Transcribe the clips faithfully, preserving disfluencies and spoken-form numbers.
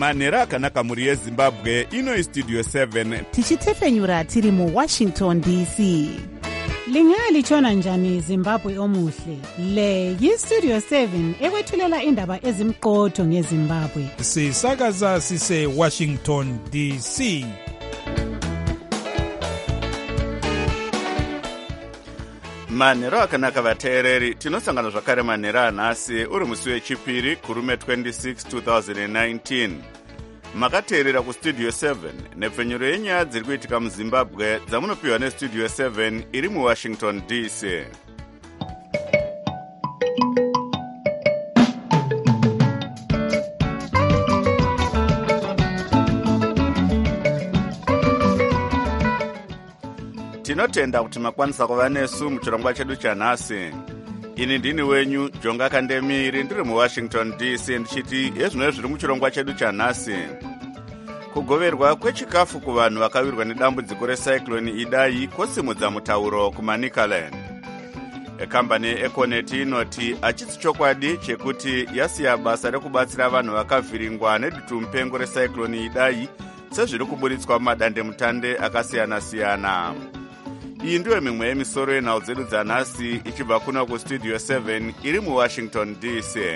manhero akanaka mhuri yezimbabwe. Ino istudio seven tichitefenyura tiri muwashington D C. Lingalitshona njani Zimbabwe omuhle? Le yistudio seven ekwethulela indaba ezimqotho ngeZimbabwe. Sisakaza sise Washington D C. manhero akanaka vateereri, tinosangana zvakare manhero anhasi uri musi wechipiri kurume twenty-six twenty nineteen. Makateerera kustudio seven nepfenyuro yenyaya dziri kuitika muzimbabwe dzamunopiwa nestudio seven iri muwashington D C. Tinotenda kuti makwanisa kuva nesu muchirongwa chedu chanhasi. Ini ndini wenyu Jonga Kandemiri, ndiri muwashington D C, ndichiti yezvino zviri muchirongwa chedu chanhasi. Kugoverwa kwechikafu kuvanhu vakawirwa nedambudziko recyclone Idai kosimudza mutauro kuManicaland. Ekambani Econet inoti achisi chokwadi chekuti yasiya basa rekubatsira vanhu vakavhiringwa nedutu mupengo recyclone Idai sezviri kuburitswa mumadandemutande akasiyana-siyana. Iyi ndiyo mimwe yemisoro yenhau dzedu dzanhasi ichibva kuno kustudio seven iri muwashington D C.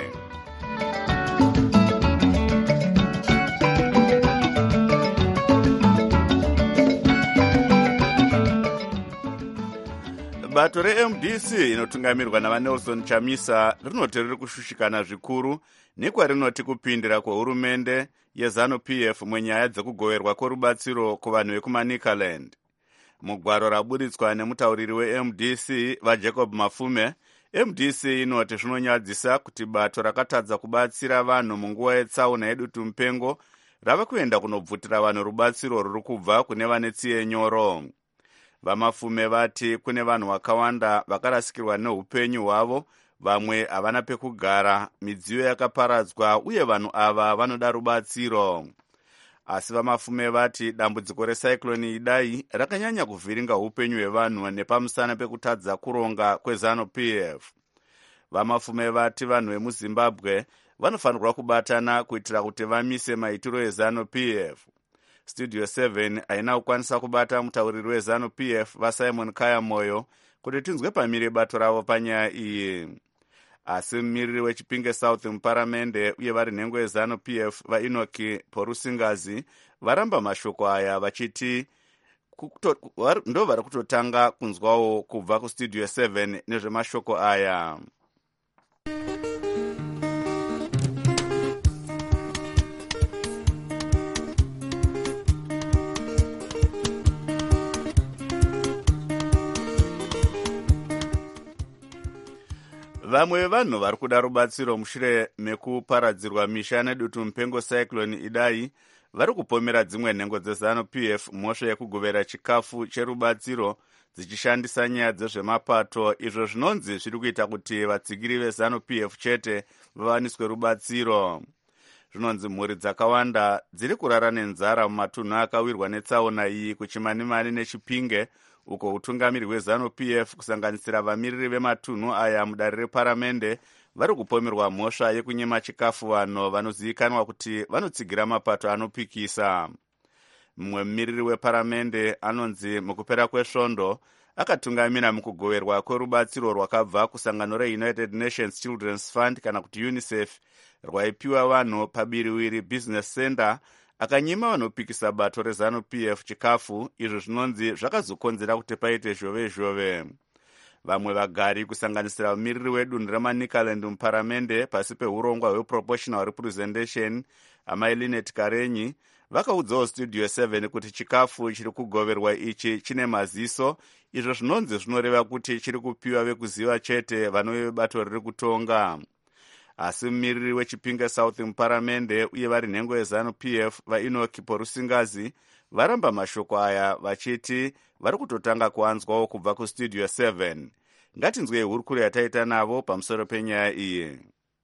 Bato re-M D C inotungamirwa navaNelson Chamisa rinoti riri kushushikana zvikuru nekwarinoti kupindira kwehurumende yeZanu-P F munyaya dzekugoverwa kworubatsiro kuvanhu vekuManicaland. Mugwaro raburitswa nemutauriri we-M D C vaJacob Mafume, M D C inoti zvinonyadzisa kuti bato rakatadza kubatsira vanhu munguva yetsaona yedutu mupengo rava kuenda kunobvutira vanhu rubatsiro ruri kubva kune vane tsiye nyoro. Vamafume vati kune vanhu vakawanda vakarasikirwa neupenyu hwavo, vamwe havana pekugara, midziyo yakaparadzwa uye vanhu ava vanoda rubatsiro. Asi vamafume vati dambudziko recyclone Idai rakanyanya kuvhiringa upenyu hwevanhu nepamusana pekutadza kuronga kweZanu-P F. Vamafume vati vanhu vemuZimbabwe vanofanirwa kubatana kuitira kuti vamise maitiro eZanu-P F. Studio seven haina kukwanisa kubata mutauriri weZanu-P F vaSimon Kayamoyo kuti tinzwe pamire bato ravo panyaya iyi. Asi mumiriri weChipinge South muparamende uye vari nhengo yeZanu-P F vaEnoki Porusingazi varamba mashoko aya vachiti ndo vari kutotanga kunzwawo kubva kustudio seven nezvemashoko aya. Vamwe vevanhu vari kuda rubatsiro mushure mekuparadzirwa misha nedutu mupengo cyclone Idai vari kupomera dzimwe nhengo dzeZanu-P F mhosva yekugovera chikafu cherubatsiro dzichishandisa nyaya dzezvemapato, izvo zvinonzi zviri kuita kuti vatsigiri veZanu-P F chete vawaniswe rubatsiro. Zvinonzi mhuri dzakawanda dziri kurara nenzara mumatunhu akawirwa netsaona iyi kuChimanimani neChipinge, uko utungamiri hweZanu-P F kusanganisira vamiriri vematunhu aya mudare reparamende vari kupomerwa mhosva yekunyema chikafu vanhu vanozivikanwa kuti vanotsigira mapato anopikisa. Mumwe mumiriri weparamende anonzi mukupera kwesvondo akatungamira mukugoverwa kwerubatsiro rwakabva kusangano reUnited Nations Children's Fund kana kuti UNICEF rwaipiwa vanhu pabiriwiri Business Center, akanyima vanopikisa bato reZanu-P F chikafu, izvo zvinonzi zvakazokonzera kuti paite zhove zhove. Vamwe vagari kusanganisira mumiriri wedunhu reManicaland muparamende pasi peurongwa hweProportional Representation amai Linet Karenyi vakaudzawo studio seven kuti chikafu chiri kugoverwa ichi chine maziso, izvo zvinonzi zvinoreva kuti chiri kupiwa vekuziva chete vanove vebato riri kutonga. Asi mumiriri weChipinge South muparamende uye vari nhengo yeZanu-P F vaEnoki Porusingazi varamba mashoko aya vachiti vari kutotanga kuanzwawo kubva kustudio seven. Ngatinzwe hurukuro yataita navo pamusoro penyaya iyi.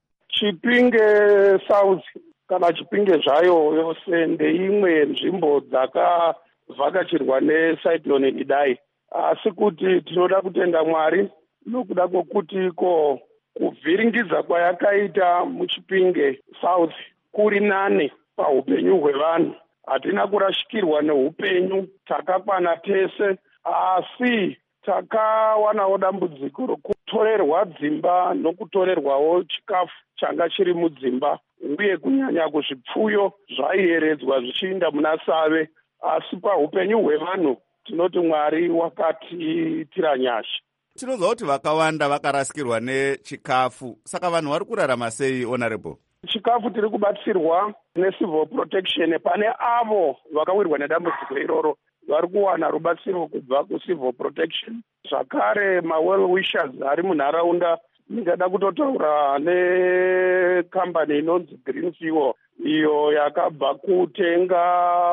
Chipinge South kana Chipinge zvayo yose ndeimwe nzvimbo dzakavhakachirwa necyclone Idai, asi kuti tinoda kutenda Mwari nokuda kwokuti ko kuvhiringidza kwayakaita muChipinge South kuri nane paupenyu hwevanhu. Hatina kurashikirwa neupenyu, takakwana tese, asi takawanawo dambudziko rokutorerwa dzimba nokutorerwawo chikafu changa chiri mudzimba, uye kunyanya kuzvipfuyo zvaiyeredzwa zvichiinda muna Save. Asi paupenyu hwevanhu tinoti Mwari wakatiitira nyasha. Tinozwa kuti vakawanda vakarasikirwa nechikafu, saka vanhu vari kurarama sei, Honorable? Chikafu tiri kubatsirwa necivil protection. Pane avo vakawirwa nedambudziko iroro vari kuwana rubatsiro kubva kucivil protection. Zvakare ma-well wishers ari munharaunda, ndingada kutotaura nekambani inonzi Green Fuel, iyo yakabva kutenga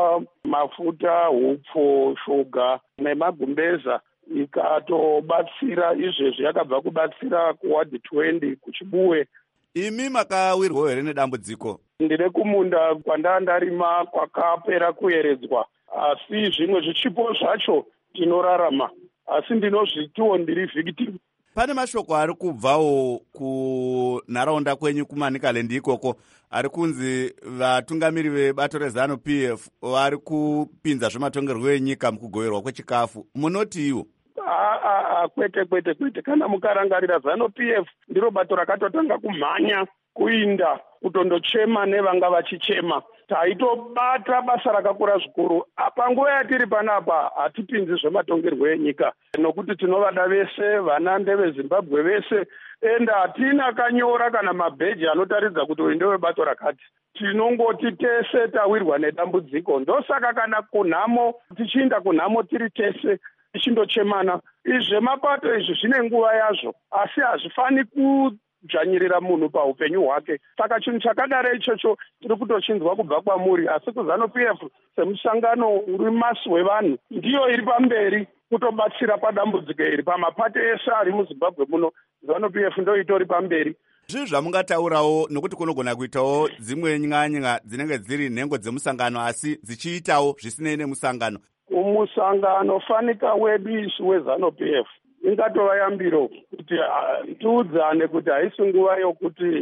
mafuta, hupfu, shuga nemagumbeza ikatobatsira. Izvezvi yakabva kubatsira kuwadi twenty kuchibuwe. Imi makawirwa here nedambudziko? Ndine kumunda kwanda ndarima kwakapera kuyeredzwa, asi zvimwe zvichipo zvacho tinorarama, asi ndinozvitiwo ndiri victim. Pane mashoko ari kubvawo kunharaunda kwenyu kuManicaland ikoko ari kunzi vatungamiri vebato rezanu P F vari kupinza zvematongerwo enyika mukugoverwa kwechikafu. Munoti iwo? Aa, kwete kwete kwete. Kana mukarangarira zanu P F ndiro bato rakatotanga kumhanya kuinda kutondochema nevanga vachichema. Taitobata basa rakakura zvikuru. Panguva yatiri panapa hatipinzi zvematongerwo enyika, nokuti tinovada vese, vana ndeveZimbabwe vese, enda hatina kanyora kana mabheji anotaridza kuti uyu ndewebato rakati. Tinongoti tese tawirwa nedambudziko. Ndosaka kana kunhamo, tichiinda kunhamo tiri tese tichindochemana. Izvemapato izvi zvine nguva yazvo, asi hazvifani kudzvanyirira munhu paupenyu hwake. Saka chinhu chakadaro ichocho tiri kutochinzwa kubva kwamuri, asi kuzanu P F semusangano uri masi wevanhu ndiyo iri pamberi kutobatsira padambudziko iri. Pamapato ese ari muZimbabwe muno, zanu P F ndo itori pamberi. Zvii zvamungataurawo, nokuti kunogona kuitawo dzimwe nyanya dzinenge dziri nhengo dzemusangano asi dzichiitawo zvisinei nemusangano? Umusangano fanika wedu isu wezanu P F ingatova yambiro kuti tiudzane kuti haisi nguva yokuti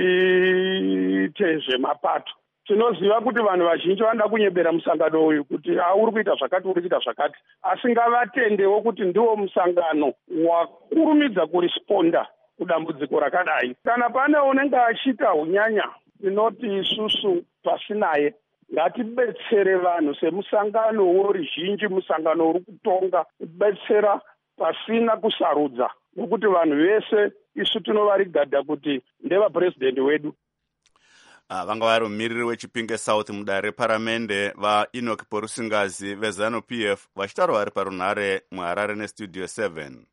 tiite zvemapato. Tinoziva kuti vanhu vazhinji vanoda kunyebera musangano uyu kuti uri kuita zvakati, uri kuita zvakati, asi ngavatendewo kuti ndiwo musangano wakurumidza kurisponda kudambudziko rakadai. Kana pane unenge achiita unyanya, tinoti isusu pasinaye ngatibetsere vanhu semusangano woruzhinji, musangano uri kutonga, kubetsera pasina kusarudza, nokuti vanhu vese isu tinovarigadha kuti ndevapurezidendi wedu. Uh, vanga vari mumiriri weChipinge South mudare reparamende vaEnoch Porusingazi vezanu P F vachitaura vari parunhare muHarare nestudio seven.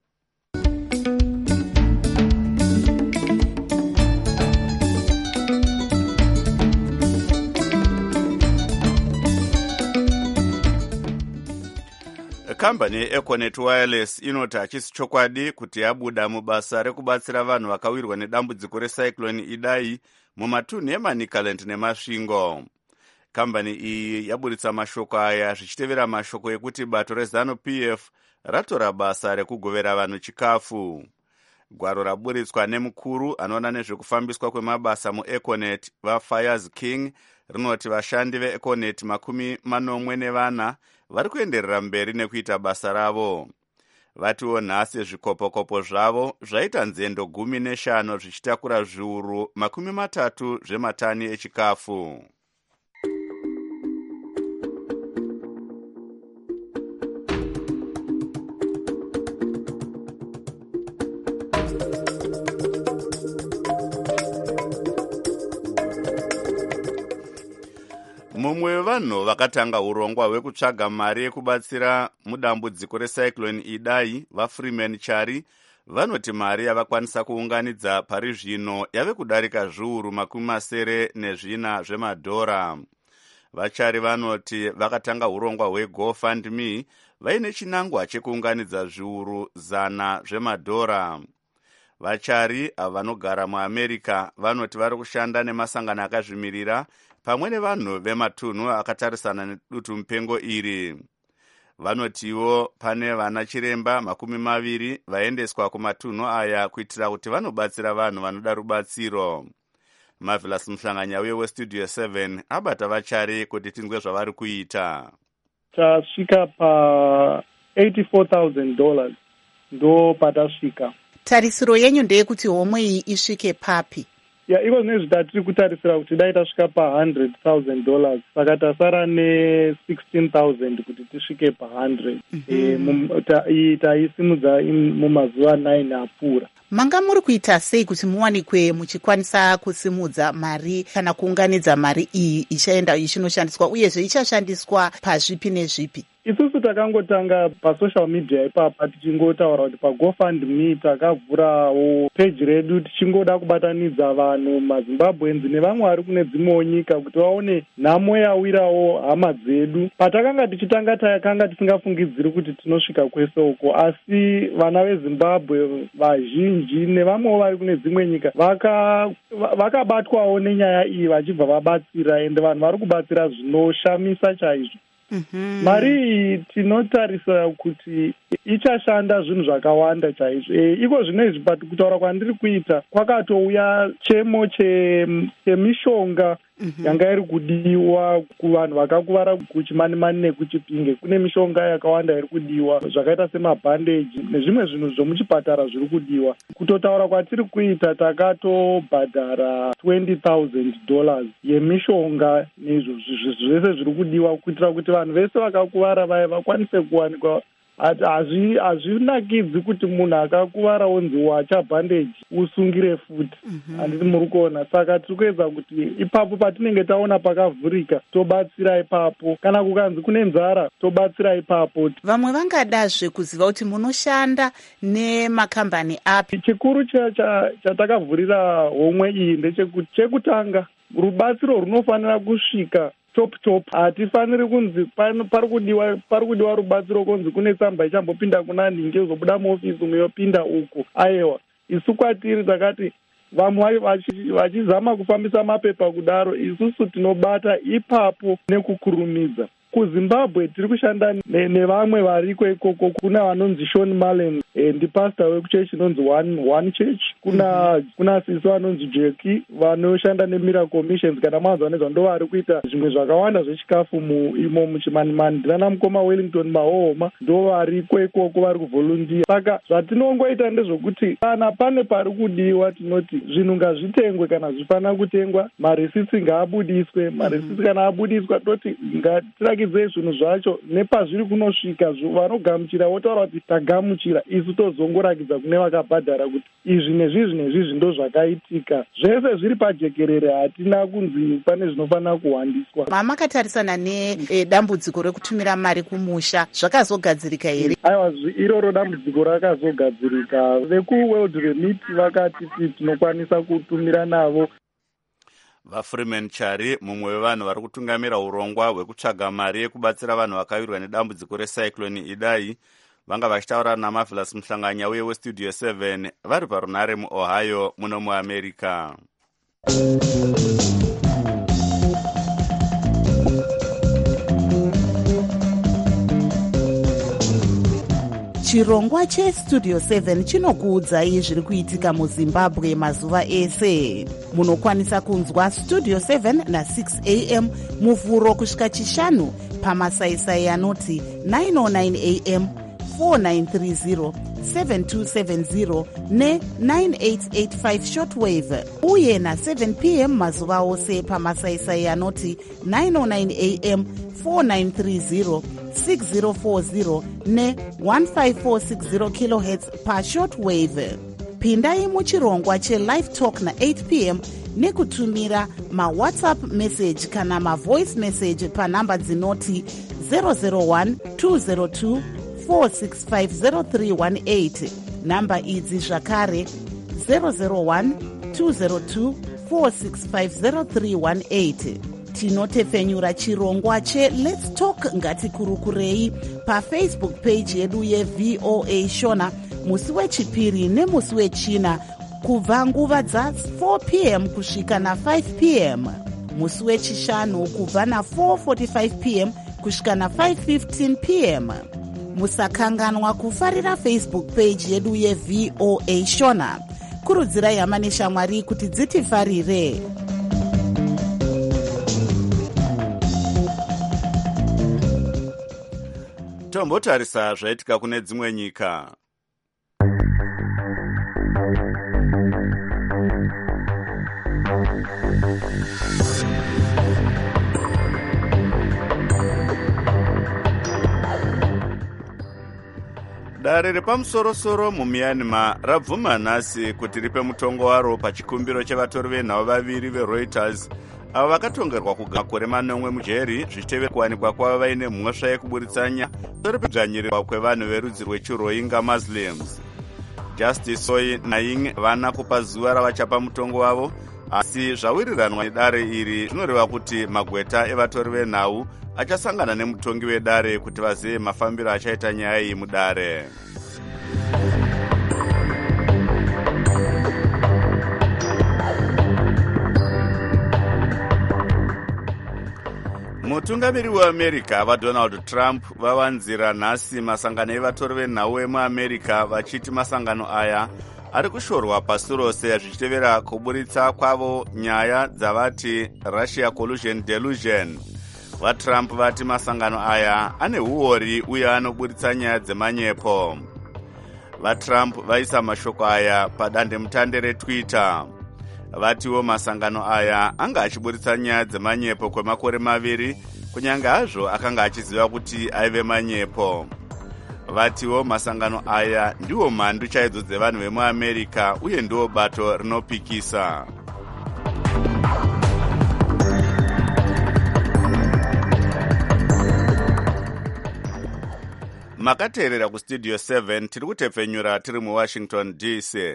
Kambani yeEconet Wireless inoti hachisi chokwadi kuti yabuda mubasa rekubatsira vanhu vakawirwa nedambudziko recyclone Idai mumatunhu eManicaland neMasvingo. Kambani iyi yaburitsa mashoko aya zvichitevera mashoko ekuti bato rezanu P F ratora basa rekugovera vanhu chikafu. Gwaro raburitswa nemukuru anoona nezvekufambiswa kwemabasa muEconet vaFires King rinoti vashandi veEconet makumi manomwe nevana vari kuenderera mberi nekuita basa ravo. Vatiwo nhasi zvikopokopo zvavo zvaita nzendo gumi neshanu zvichitakura zviuru makumi matatu zvematani echikafu. Mumwe wevanhu vakatanga urongwa hwekutsvaga mari yekubatsira mudambudziko recyclone Idai, vaFreeman Chari, vanoti mari yavakwanisa kuunganidza pari zvino yave kudarika zviuru makumi masere nezvina zvemadhora. Vachari vanoti vakatanga urongwa hweGoFundMe vaine chinangwa chekuunganidza zviuru zana zvemadhora. Vachari vanogara muAmerica vanoti vari kushanda nemasangano akazvimirira pamwe nevanhu vematunhu akatarisana nedutu mupengo iri. Vanotiwo pane vana chiremba makumi maviri vaendeswa kumatunhu aya kuitira kuti vanobatsira vanhu vanoda rubatsiro. Marvelous Mhlanganya uye westudio seven abata vachari kuti tinzwe zvavari kuita. Tasvika pa eighty-four thousand dollars ndo patasvika. Tarisiro yenyu ndeyekuti homwe iyi isvike papi? Ya, iko zvine zvitatiri kutarisira kuti dai tasvika pa one hundred thousand dollars, saka tasara ne sixteen thousand kuti tisvike pa one hundred. Mm-hmm. E, taisimudza mumazuva nine apfuura. Manga muri kuita sei kuti muwanikwe muchikwanisa kusimudza mari kana kuunganidza mari iyi ichaenda ichinoshandiswa uyezve ichashandiswa pazvipi nezvipi? Isusu takangotanga pasocial media ipapa tichingotaura kuti paGoFundMe takavhurawo page redu tichingoda kubatanidza vanhu maZimbabweans nevamwe vari kune dzimwewo nyika kuti vaone nhamo yawirawo hama dzedu. Patakanga tichitanga takanga tisingafungidziri kuti tinosvika kwese uko, asi vana veZimbabwe vazhinji nevamwewo vari kune dzimwe nyika vakabatwawo vaka nenyaya iyi vachibva vabatsira, ende vanhu vari kubatsira zvinoshamisa chaizvo. Mm-hmm. Mari iyi tinotarisa kuti ichashanda zvinhu zvakawanda chaizvo. E, iko zvinezvi pati kutaura kwandiri kuita kwakatouya chemo chemishonga mm-hmm. yanga iri kudiwa kuvanhu vakakuvara kuchimanimani nekuchipinge. Kune mishonga yakawanda iri kudiwa zvakaita semabhandeji nezvimwe zvinhu zvomuchipatara zviri kudiwa. Kutotaura kwatiri kuita takatobhadhara twenty thousand dollars yemishonga nezvo zvese zviri kudiwa kuitira kuti vanhu vese vakakuvara vaya vakwanise kuwanikwa. Hazvinakidzi kuti munhu akakuvara onzi wacha bhandeji usungire futi. Handiti muri kuona. Saka tiri kuedza kuti ipapo patinenge taona pakavhurika tobatsira ipapo, kana kukanzi kune nzara tobatsira ipapo. Vamwe vangadazve kuziva kuti munoshanda nemakambani api? Chikuru chatakavhurira homwe iyi ndechekuti chekutanga rubatsiro runofanira kusvika top top. Hatifaniri kunzi pari kudiwa pari kudiwa rubatsiro kunzi kune tsamba ichambopinda kuna ningi uzobuda muofisi umwe yopinda uko. Aiwa, isu kwatiri takati vamwe vachizama kufambisa mapepa kudaro, isusu tinobata ipapo nekukurumidza. KuZimbabwe tiri kushanda nevamwe variko ikoko. Kuna vanonzi Sean Malen, e, ndipastor wekuchechi inonzi one, one Church. Kuna mm-hmm. kuna sisi vanonzi Jeki vanoshanda neMiracle Missions. Kana mazuva nezva ndo vari kuita zvimwe zvakawanda zvechikafu imo muchimanimani. Ndinana mukoma Wellington Mahoma ndo variko ikoko vari kuvolunteer. Saka zvatinongoita ndezvokuti kana pane pari kudiwa tinoti zvinhu ngazvitengwe kana zvifana kutengwa, maresiti ngaabudiswe. Maresiti mm-hmm. kana abudiswa toti ngatira zvinhu zvacho nepazviri kunosvika vanogamuchira votaura kuti tagamuchira, isu tozongorakidza kune vakabhadhara kuti izvi nezvizvi nezvizvi ndo zvakaitika. Zvese zviri pajekerere, hatina kunzi pane zvinofanira kuwandiswa. Mamakatarisana nedambudziko rekutumira mari kumusha zvakazogadzirika here? Aiwa, iroro dambudziko rakazogadzirika. VekuWorld Remit vakati tinokwanisa kutumira navo. VaFreeman Chari, mumwe wevanhu vari kutungamira urongwa hwekutsvaga mari yekubatsira vanhu vakawirwa nedambudziko recyclone Idai, vanga vachitaura naMarvelous Mhlanganya uye westudio seven vari parunare muOhio muno muAmerica. Chirongwa chestudio seven chinokuudzai zviri kuitika muZimbabwe mazuva ese. Munokwanisa kunzwa studio seven na six a m muvhuro kusvika chishanu pamasaisai anoti nine oh nine a m, four nine three zero, seven two seven zero ne nine eight eight five shortwave, uye na seven p m mazuva ose pamasaisai anoti nine oh nine a m, four nine three zero, six zero four zero ne one five four six zero kilohertz pa shortwave. Pindai muchirongwa cheLive Talk na eight p m nekutumira mawhatsapp message kana mavoice message panhamba dzinoti zero zero one two zero two four six five zero three one eight. Namba idzi zvakare zero zero one two zero two four six five zero three one eight. Tinotefenyura chirongwa che Let's Talk ngatikurukurei paFacebook page yedu yeV O A Shona musi wechipiri nemusi wechina kubva nguva dza four p m kusvika na five p m, musi wechishanu kubva na four forty-five p m kusvika na five fifteen p m. Musakanganwa kufarira Facebook page yedu yeV O A Shona. Kurudzirai hama neshamwari kuti dzitifarire. tombotarisa zvaitika kune dzimwe nyika. Dare repamusoro-soro muMyanmar rabvuma nhasi kuti ripe mutongo waro pachikumbiro chevatori venhau vaviri veReuters avo vakatongerwa kugara makore manomwe mujeri zvichitevera kuwanikwa kwavo vaine mhosva yekuburitsanya shure pekudzvanyirirwa kwevanhu verudzi rwechirohingya Muslims. Justice Soy Naing vana kupa zuva ravachapa mutongo wavo, asi zvawiriranwa nedare iri zvinoreva kuti magweta evatori venhau achasangana nemutongi wedare kuti vazive mafambiro achaita nyaya iyi mudare. Mutungamiri weAmerica vaDonald Trump vavanzira nhasi masangano evatori venhau emuAmerica vachiti masangano aya ari kushorwa pasi rose zvichitevera kuburitsa kwavo nyaya dzavati Russia collusion delusion. VaTrump vati masangano aya ane huori uye anoburitsa nyaya dzemanyepo. VaTrump vaisa mashoko aya padandemutande reTwitter. Vatiwo masangano aya anga achiburitsa nyaya dzemanyepo kwemakore maviri, kunyange hazvo akanga achiziva kuti aive manyepo. Vatiwo masangano aya ndiwo mhandu chaidzo dzevanhu vemuAmerica uye ndiwo bato rinopikisa. Makateerera kustudio seven tiri kutepfenyura tiri muWashington D C.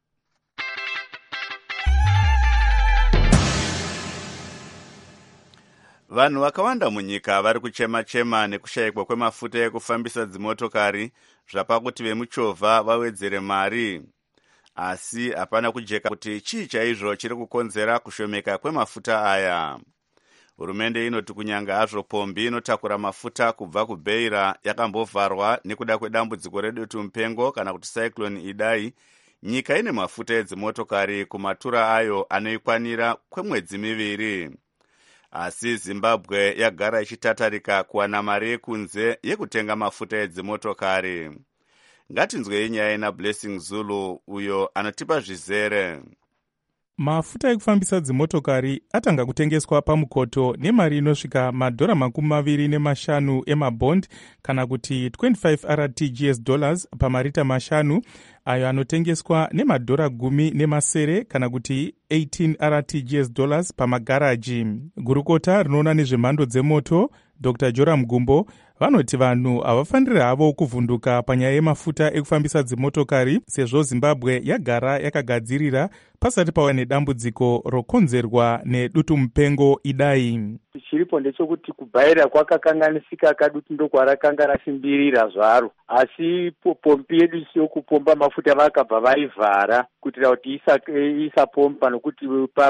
Vanhu vakawanda munyika vari kuchema-chema nekushayikwa kwemafuta ekufambisa dzimotokari zvapa kuti vemuchovha vawedzere mari. Asi hapana kujeka kuti chii chaizvo chiri kukonzera kushomeka kwemafuta aya. Hurumende inoti kunyange hazvo pombi inotakura mafuta kubva kuBeira yakambovharwa nekuda kwedambudziko redutu mupengo kana kuti cyclone Idai, nyika ine mafuta edzimotokari kumatura ayo anoikwanira kwemwedzi miviri. Asi Zimbabwe yagara ichitatarika kuwana mari yekunze yekutenga mafuta edzimotokari. Ngatinzwei nyaya naBlessing Zulu uyo anotipa zvizere. Mafuta ekufambisa dzimotokari atanga kutengeswa pamukoto nemari inosvika madhora makumi maviri nemashanu emabond kana kuti twenty-five R T G S dollars pamarita mashanu, ayo anotengeswa nemadhora gumi nemasere kana kuti eighteen R T G S dollars pamagaraji. Gurukota rinoona nezvemhando dzemoto Doctor Joram Gumbo vanoti vanhu havafaniri havo kuvhunduka panyaya yemafuta ekufambisa dzimotokari sezvo Zimbabwe yagara yakagadzirira pasati pava nedambudziko rokonzerwa nedutu mupengo Idai. Chiripo ndechekuti kuBaira kwakakanganisika kadutu ndokwarakanga rasimbirira zvaro, asi pombi yedu yokupomba mafuta vakabva vaivhara kuitira kuti isapomba nokuti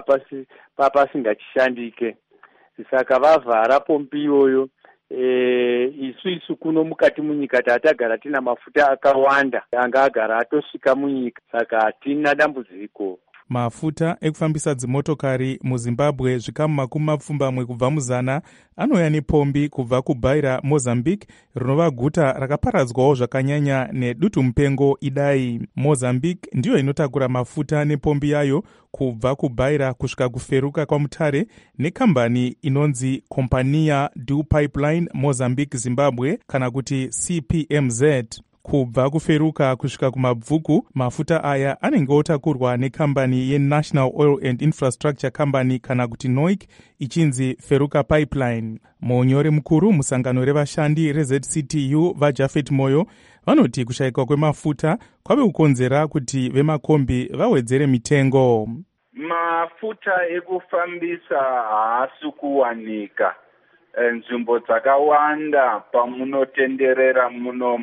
papasingachishandike. Saka vavhara pombi iyoyo. E, isu isu kuno mukati munyika tatagara tina mafuta akawanda anga agara atosvika munyika, saka hatina dambudziko. Mafuta ekufambisa dzimotokari muZimbabwe zvikamu makumi mapfumbamwe kubva muzana anouya nepombi kubva kuBaira, Mozambique, rinova guta rakaparadzwawo zvakanyanya nedutu mupengo Idai. Mozambique ndiyo inotakura mafuta nepombi yayo kubva kuBaira kusvika kuferuka kwamutare nekambani inonzi Companhia do Pipeline Mozambique Zimbabwe kana kuti C P M Z. Kubva kuferuka kusvika kumabvuku, mafuta aya anenge otakurwa nekambani yeNational Oil and Infrastructure Company kana kuti N O I C ichinzi Feruka Pipeline. Munyori mukuru musangano revashandi reZ C T U vaJafet Moyo vanoti kushayikwa kwemafuta kwave kukonzera kuti vemakombi vawedzere mitengo. Mafuta ekufambisa haasi kuwanika nzvimbo dzakawanda pamunotenderera muno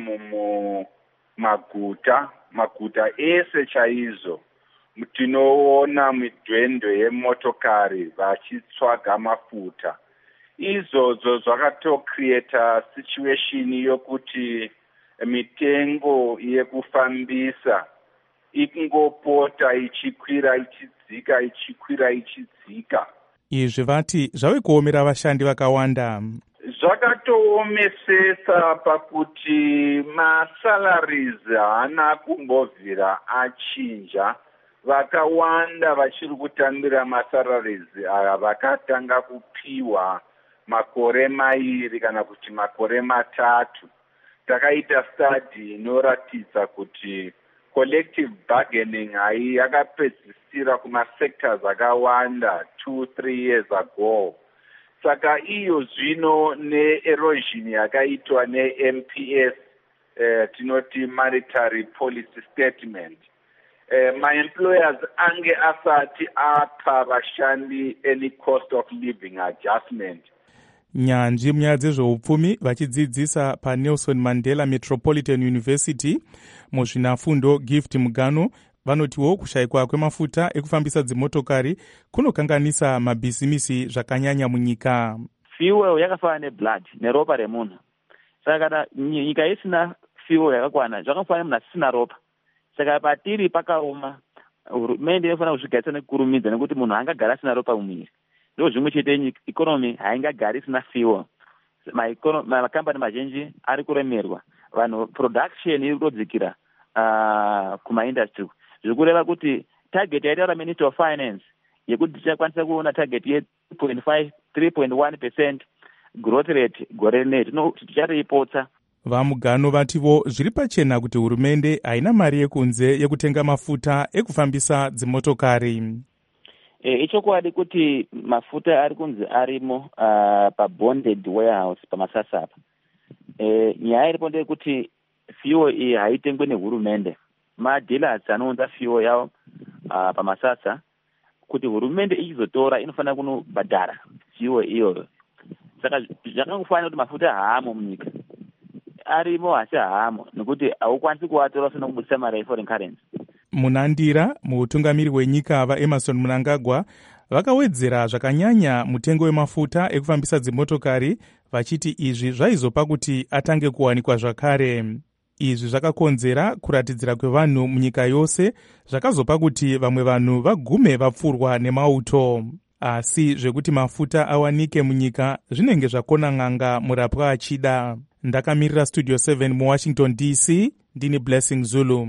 mumaguta maguta ese chaizvo. Tinoona midhwendwe yemotokari vachitsvaga mafuta. Izvozvo zvakatocreata situation yokuti mitengo yekufambisa ikungopota ichikwira ichidzika ichikwira ichidzika. Izvi vati zvave kuomera vashandi vakawanda. zvakatoomesesa pakuti masalaries haana kumbobvira achinja. Vakawanda vachiri kutambira masalaries aya vakatanga kupiwa makore mairi kana kuti makore matatu. Takaita study inoratidza kuti collective bargaining hai yakapedzisira kumasectors akawanda two three years ago. Saka iyo zvino ne-erosion yakaitwa ne-M P S, eh, tinoti monetary policy statement, eh, ma-employers ange asati apa vashandi any cost of living adjustment. Nyanzvi munyaya dzezveupfumi vachidzidzisa paNelson Mandela Metropolitan University muzvinafundo Gift Mugano vanotiwo kushayikwa kwemafuta ekufambisa dzimotokari kunokanganisa mabhisimisi zvakanyanya munyika. Fuel yakafanana neblood neropa remunhu. Saka kana nyika isina fuel yakakwana zvakafanana munhu asina ropa. Saka patiri pakaoma, hurumende inofanira kuzvigaisa nekukurumidza nekuti munhu haangagara asina ropa mumwiri. Ndo zvimwe chete economy haingagari isina fuel. Makambani mazhinji ari kuremerwa, vanhu production iri kutodzikira uh, kumaindustry. Zvikureva kuti target yaitaura Minister of Finance yekuti tichakwanisa kuona target ye three point five three point one percent growth rate gore rineri tichariipotsa. Vamugano vativo zviri pachena kuti hurumende haina mari yekunze yekutenga mafuta ekufambisa dzimotokari. E, ichokwadi kuti mafuta ari kunzi arimo uh, pabonded warehouse pamasasapa. E, nyaya iripo ndeyekuti fuel iyi haitengwe nehurumende. Madealers anounza fuel yavo uh, pamasasa kuti hurumende ichizotora inofanira kunobhadhara fuel iyoyo. Saka zvakangofanira kuti mafuta haamo munyika. Arimo asi haamo nekuti haukwanisi kuatora usina kubudisa mari yeforeign currency. Munandira muutungamiri wenyika vaEmerson Mnangagwa vakawedzera zvakanyanya mutengo wemafuta ekufambisa dzimotokari vachiti izvi zvaizopa kuti atange kuwanikwa zvakare. Izvi zvakakonzera kuratidzira kwevanhu munyika yose zvakazopa kuti vamwe vanhu vagume vapfurwa nemauto. Asi zvekuti mafuta awanike munyika zvinenge zvakona n'anga murapwa achida. Ndakamirira Studio seven muWashington D C, ndini Blessing Zulu.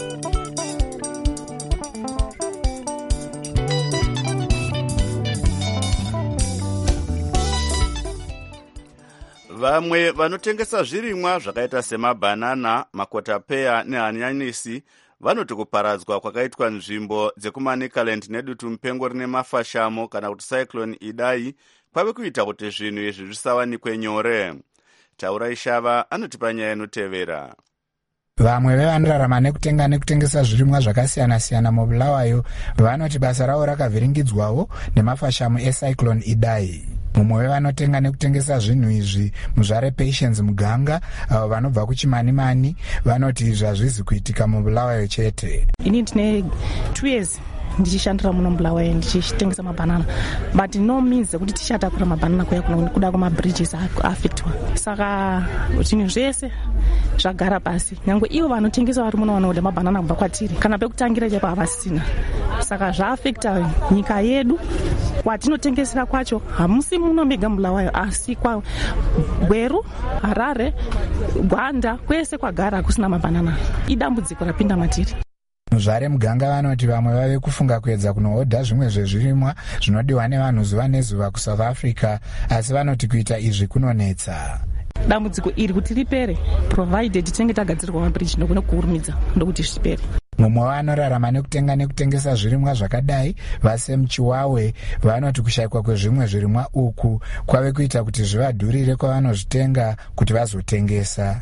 Vamwe vanotengesa zvirimwa zvakaita semabhanana, makotapeya nehanyanisi vanoti kuparadzwa kwakaitwa nzvimbo dzekuManicaland nedutu mupengo rine mafashamo kana kuti cyclone Idai kwave kuita kuti zvinhu izvi zvisawanikwe nyore. Taura Ishava anotipa nyaya inotevera. Vamwe vevanorarama nekutenga nekutengesa zvirimwa zvakasiyana-siyana mubulawayo vanoti basa ravo rakavhiringidzwawo nemafashamo ecyclone Idai. Mumwe wevanotenga nekutengesa zvinhu izvi muzvare Patience Muganga avo vanobva kuChimanimani vanoti izvi hazvizi kuitika mubulawayo chete. Ini ndine two years ndichishandira muno mubulawayo ndichitengesa mabhanana, but no means kuti tichatakura mabhanana kuya kuda kumabridges afectwa. Saka zvinhu zvese zvagara pasi. Nyangwe ivo vanotengesa vari muno vanoda mabhanana kubva kwatiri kana pekutangira chaipo havasina. Saka zvaafekta nyika yedu. Kwatinotengesera kwacho hamusi muno mega mubulawayo asi kwa Gweru, Harare, Gwanda kwese kwagara kusina mabhanana. Idambudziko rapinda matiri. Muzvare Muganga vanoti vamwe vave kufunga kuedza kunohodha zvimwe zvezvirimwa zvinodiwa nevanhu zuva nezuva kuSouth Africa, asi vanoti kuita izvi kunonetsa. Dambudziko iri kuti ripere provided tinenge tagadzirwa mabridge ndokuno kuhurumidza ndokuti zvipere. Mumwe vanorarama nekutenga nekutengesa zvirimwa zvakadai vaSam Chiwawe vanoti kushayikwa kwezvimwe zvirimwa uku kwave kuita kuti zvivadhurire kwavanozvitenga kuti vazotengesa.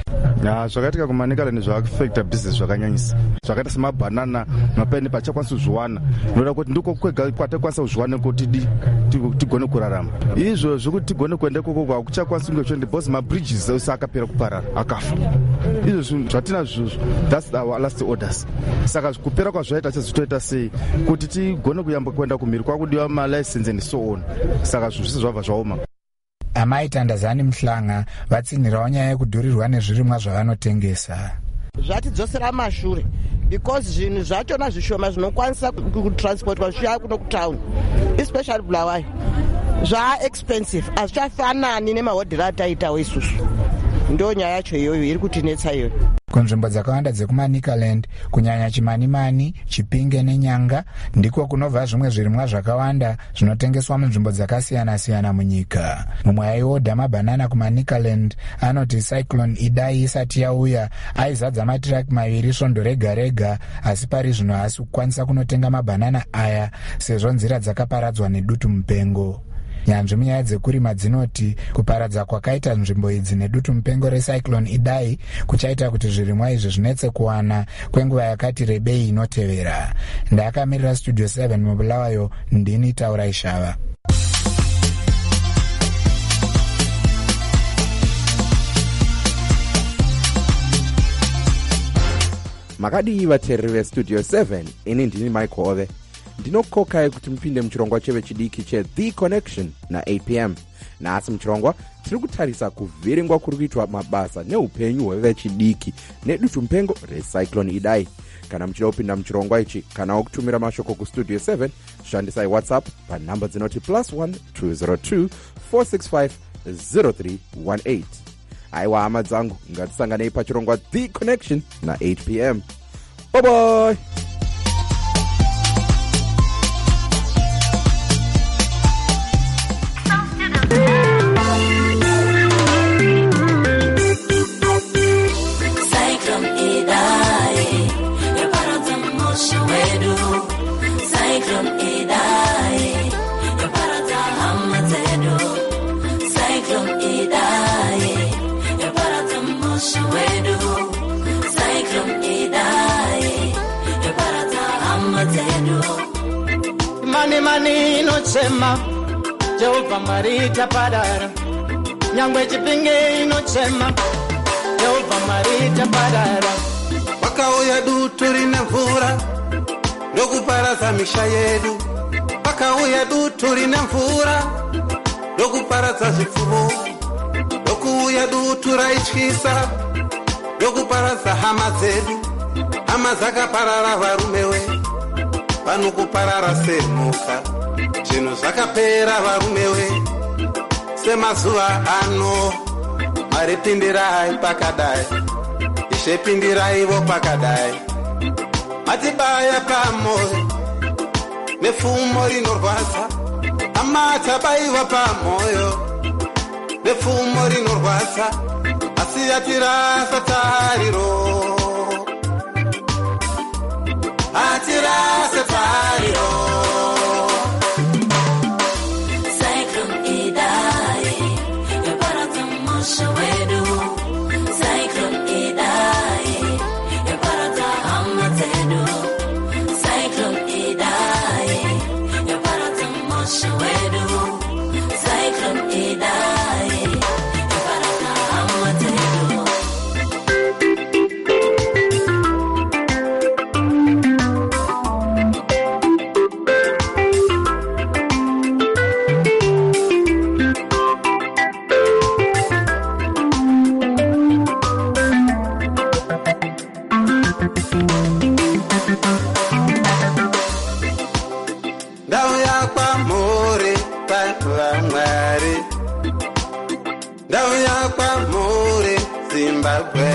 Ya zvakaitika kuManicaland zvaafekta business zvakanyanyisa. Zvakaita semabhanana mapeni pachakwanisa kuzviwana. Noda kuti ndiko kwega kwatakwanisa kuzviwana kuti tigone kurarama. Izvo zvokuti tigone kuenda koko akuchakwanisa kunge zvende boss mabridges ose akapera kuparara akafa. Izvo zvinhu zvatina zvozvo that's our last orders. Saka kupera kwazvaita chazvitoita sei kuti tigone kuyamba kuenda kumhiri kwakudiwa malicense and so on. Saka zvose zvabva zvaoma. Amai Tandazani Mhlanga vatsinhirawo nyaya yekudhurirwa nezvirimwa zvavanotengesa. Zvatidzosera mashure because zvinhu zvachona zvishoma zvinokwanisa kutransportwa zvichiya kuno kutown, especially Bulawayo. zvaexpensive hazvichafanani nemahodhero ataitawo isusu. Ndo nyaya yacho iyoyo iri kutinetsa iyoyo. Kunzvimbo dzakawanda dzekumanikaland kunyanya chimanimani, chipinge nenyanga ndiko kunobva zvimwe zvirimwa zvakawanda zvinotengeswa munzvimbo dzakasiyana-siyana munyika. Mumwe aiodha mabhanana kumanikaland anoti Cyclone Idai isati yauya aizadza matiraki maviri svondo rega rega, asi pari zvino haasi kukwanisa kunotenga mabhanana aya sezvo nzira dzakaparadzwa nedutu mupengo. Nyanzvi munyaya dzekurima dzinoti kuparadza kwakaita nzvimbo idzi nedutu mupengo reCyclone Idai kuchaita kuti zvirimwa izvi zvinetse kuwana kwenguva yakati rebei inotevera. Ndakamirira Studio seven mubulawayo, ndini Taurai Shava. Makadii vateereri veStudio seven, ini ndini Michael Ove. Ndinokokai kuti mupinde muchirongwa cheve chidiki cheThe Connection na-eight p m. Nasi muchirongwa tiri kutarisa kuvhiringwa kuri kuitwa mabasa neupenyu hwevechidiki nedutu mupengo reCyclone Idai. Kana muchida kupinda muchirongwa ichi kana kutumira mashoko kuStudio seven, shandisai WhatsApp panhamba dzinoti plus one two zero two four six five zero three one eight. Aiwa hama dzangu, ngatisanganei pachirongwa The Connection na-eight p m. Bye bye. Mani mani inochema, Jehova marita padara. Nyangwe chipinge inochema, Jehova marita padara. Wakauya dutu rine mvura, ndokuparadza misha yedu. Wakauya dutu rine mvura, ndokuparadza zvipfuwo. Ndokuuya dutu raityisa, ndokuparadza hama dzedu. Hama dzakaparara varumewe, pano kuparara semhuka. Zvinhu zvakapera varumewe, semazuva ano. Mwari pindirai pakadai, Ishe pindiraiwo pakadai. Matibaya pamoyo nepfumo rinorwadza, amatabaiwa pamoyo nepfumo rinorwadza, asi yatirasa tariro, atirasa tariro. Cyclone Idai yaparadza musha wedu. Cyclone Idai yaparadza hama dzedu. Cyclone Idai yaparadza musha wedu. Cyclone Idai yaparadza hama dzedu. Ndau yakwa more pavamwari, ndau yakwa more Zimbabwe.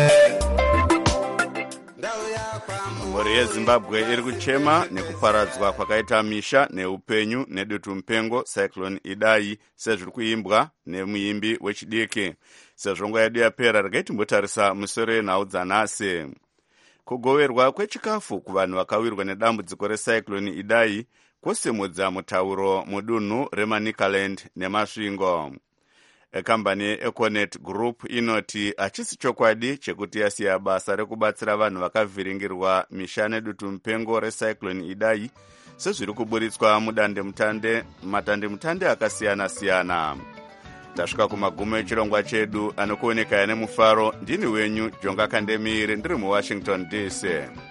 Mhuri yeZimbabwe iri kuchema nekuparadzwa kwakaita misha neupenyu nedutu mupengo Cyclone Idai sezviri kuimbwa nemuimbi wechidiki. Sezvo nguva yedu yapera, regai timbotarisa musoro yenhau dzanhasi. Kugoverwa kwechikafu kuvanhu vakawirwa nedambudziko reCyclone Idai kwosimudza mutauro mudunhu reManicaland nemasvingo. Ekambani Econet Group inoti hachisi chokwadi chekuti yasiya basa rekubatsira vanhu vakavhiringirwa misha nedutu mupengo reCyclone Idai sezviri kuburitswa mudande mutande matande mutande akasiyana siyana. Tasvika kumagumo echirongwa chedu, anokuonekaya nemufaro. Ndini wenyu Jonga Kandemire, ndiri muWashington D C.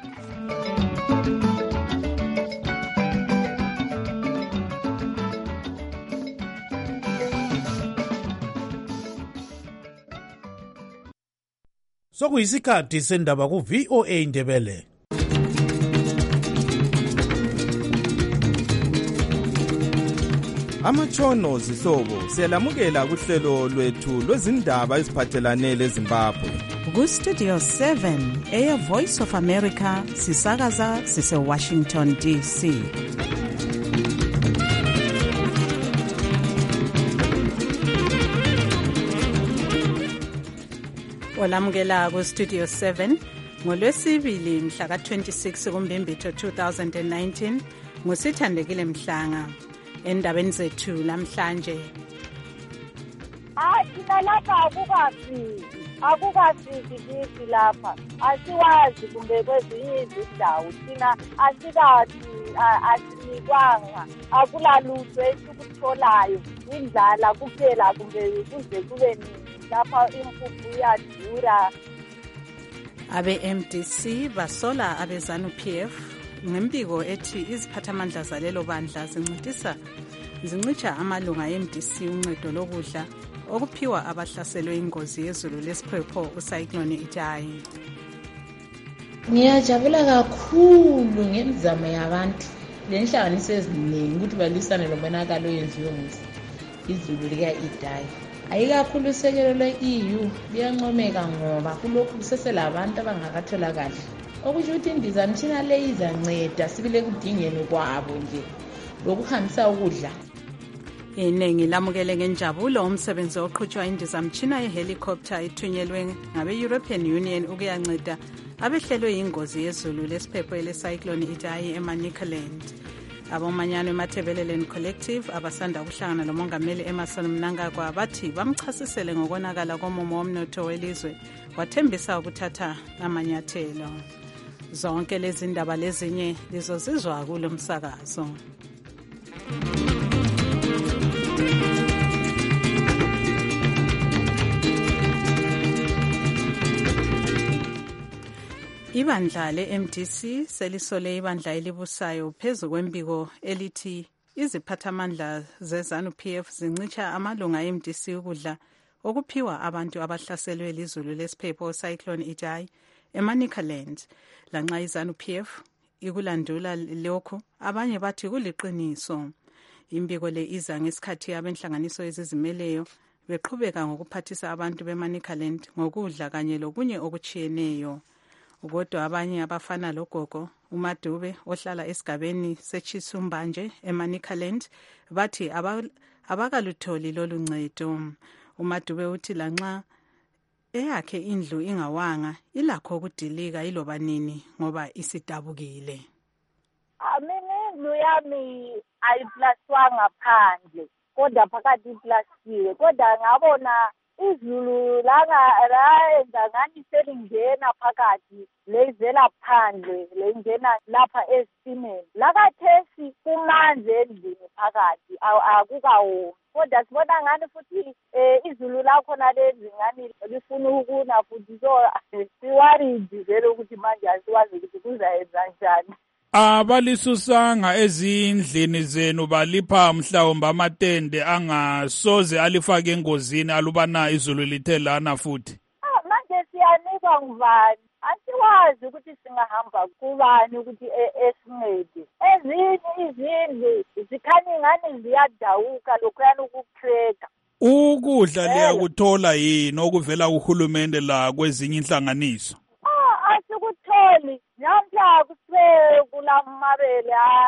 Sokuyisikhathi sendaba ku-V O A Ndebele. amatshono zihlobo siyalamukela kuhlelo lwethu lwezindaba eziphathelane leZimbabwe. Ku-Studio seven, Air Voice of America, sisakaza sise-Washington D C. Olamukela ku-Studio seven, ngolwesibili mhla ka-twenty-six kuMbimbithi two thousand nineteen, ngusithandekile Mhlanga. Endabeni zethu namhlanje, hayi thina lapha akukafiki akukafiki kithi lapha, asiwazi kumbe kwezinye izindawo thina asikathi asinikwanga, akulalutho esikutholayo, indlala kuphela kumbe kuze kube nini lapha impuphu iyadura. abe-M D C basola abe-ZANU-P F ngembiko ethi iziphathamandla zalelo bandla zincitisa zincitsha amalunga e-M D C uncedo lokudla okuphiwa abahlaselwe ingozi yezulu lesiphepho ucyclone Idai. Ngiyajabula kakhulu ngemizamo yabantu lenhlanganiso eziningi ukuthi balwisane lomonakalo oyenziwe izulu lika Idai. Ayikakhulu usekelo lwe-E U liyancomeka ngoba kulokhu kuseselabantu abangakatholakali, okusho ukuthi indizamtshina le izanceda sibile kudingeni kwabo nje lokuhambisa ukudla. Iningi lamukele ngenjabulo umsebenzi oqhutshwa indizamtshina yehelicopter ithunyelwe ngabe-European Union ukuyanceda abehlelwe yingozi yezulu lesiphepho ele-cyclone Idai eManicaland. Abomanyano eMathebeleleni Collective abasanda ukuhlangana lomongameli Emmerson Mnangagwa bathi bamchasisele ngokonakala komumo womnotho welizwe, wathembisa ukuthatha amanyathelo. Zonke lezi ndaba lezinye lizozizwa kulo msakazo. Ibandla le-M D C selisole ibandla elibusayo phezu kwembiko elithi iziphathamandla ze-ZANU-P F zincitsha amalunga e-M D C ukudla okuphiwa abantu abahlaselwe lizulu lesiphepho cyclone Idai eManicaland. Lanxa i-ZANU-P F ikulandula lokhu, abanye bathi kuliqiniso. Imbiko le iza ngesikhathi abenhlanganiso ezizimeleyo beqhubeka ngokuphathisa abantu beManicaland ngokudla kanye lokunye okuchiyeneyo. Kodwa abanye abafana logogo uMadube ohlala esigabeni seChisumbanje eManicaland bathi abakalutholi lolu ncedo. uMadube uthi lanxa eyakhe indlu ingawanga ilakho ukudilika iloba nini ngoba isidabukile. Mina indlu yami ayiplaswanga phandle kodwa phakathi iplastiwe, kodwa ngabona izulu langa layenza ngani selingena phakathi lezela phandle lengena lapha esitimeni lakathesi kumanzi endlini phakathi akukawomi, kodwa sibona ngani futhi izulu lakhona lezi ngani lifuna ukuna futhi, so siwaridi vele ukuthi manje asiwazi ukuthi kuzayenza njani. Abalisusanga ezindlini zenu balipha mhlawumbe amatende angasoze alifake engozini alubana izulu lithe lana futhi? Ah, manje siyanikwa ngubani? Asiwazi ukuthi singahamba kubani ukuthi esincede. Ezinye izindlu zikhanya ngani ziyadawuka lokhuyana ukukreka. Ukudla liyakuthola yini okuvela kuhulumende la kwezinye inhlanganiso? Ah, asikutholi. Namhla kuse kulamabele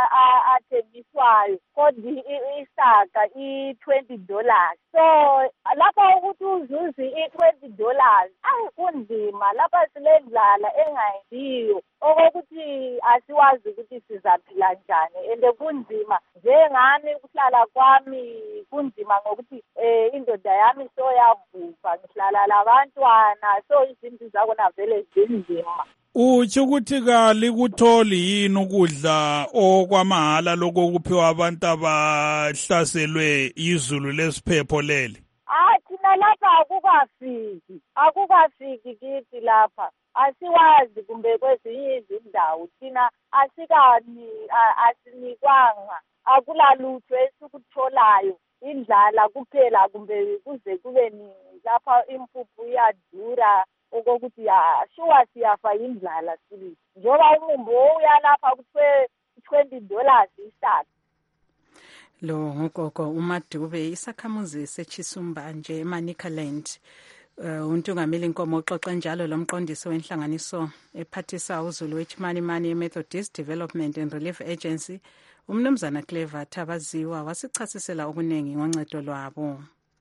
athengiswayo kodwa isaka i-twenty dollars, so lapha ukuthi uzuzi i-twenty dollars ayi kunzima, lapha silendlala engayendiyo okokuthi asiwazi ukuthi sizaphila njani, ende kunzima njengami kuhlala kwami kunzima ngokuthi eh indoda yami soyavuka ngihlala labantwana, so izinto zakona vele zinzima. Uthi ukuthi kalikutholi yini ukudla okwamahala lokho kuphiwa abantu abahlaselwe izulu lesiphepho leli? Ah, thina lapha akukafiki akukafiki kithi lapha, asiwazi kumbe kwezinye izindawo thina asikani asinikwanga, akulalutho esikutholayo, indlala kuphela kumbe kuze kube nini lapha impuphu iyadura okokuthi shuwa siyafa indlala sibili njoba umumbo uyalapha kuthiwe twenty dollars isaka. Lo ngogogo uMadube isakhamuzi sechisumba nje eManicaland. Uh, untungameli inkomo oxoxa njalo lomqondisi wenhlanganiso ephathisa uZulu weChimani Mani Methodist Development and Relief Agency umnumzana Clever Thabaziwa wasichasisela okuningi ngoncedo lwabo.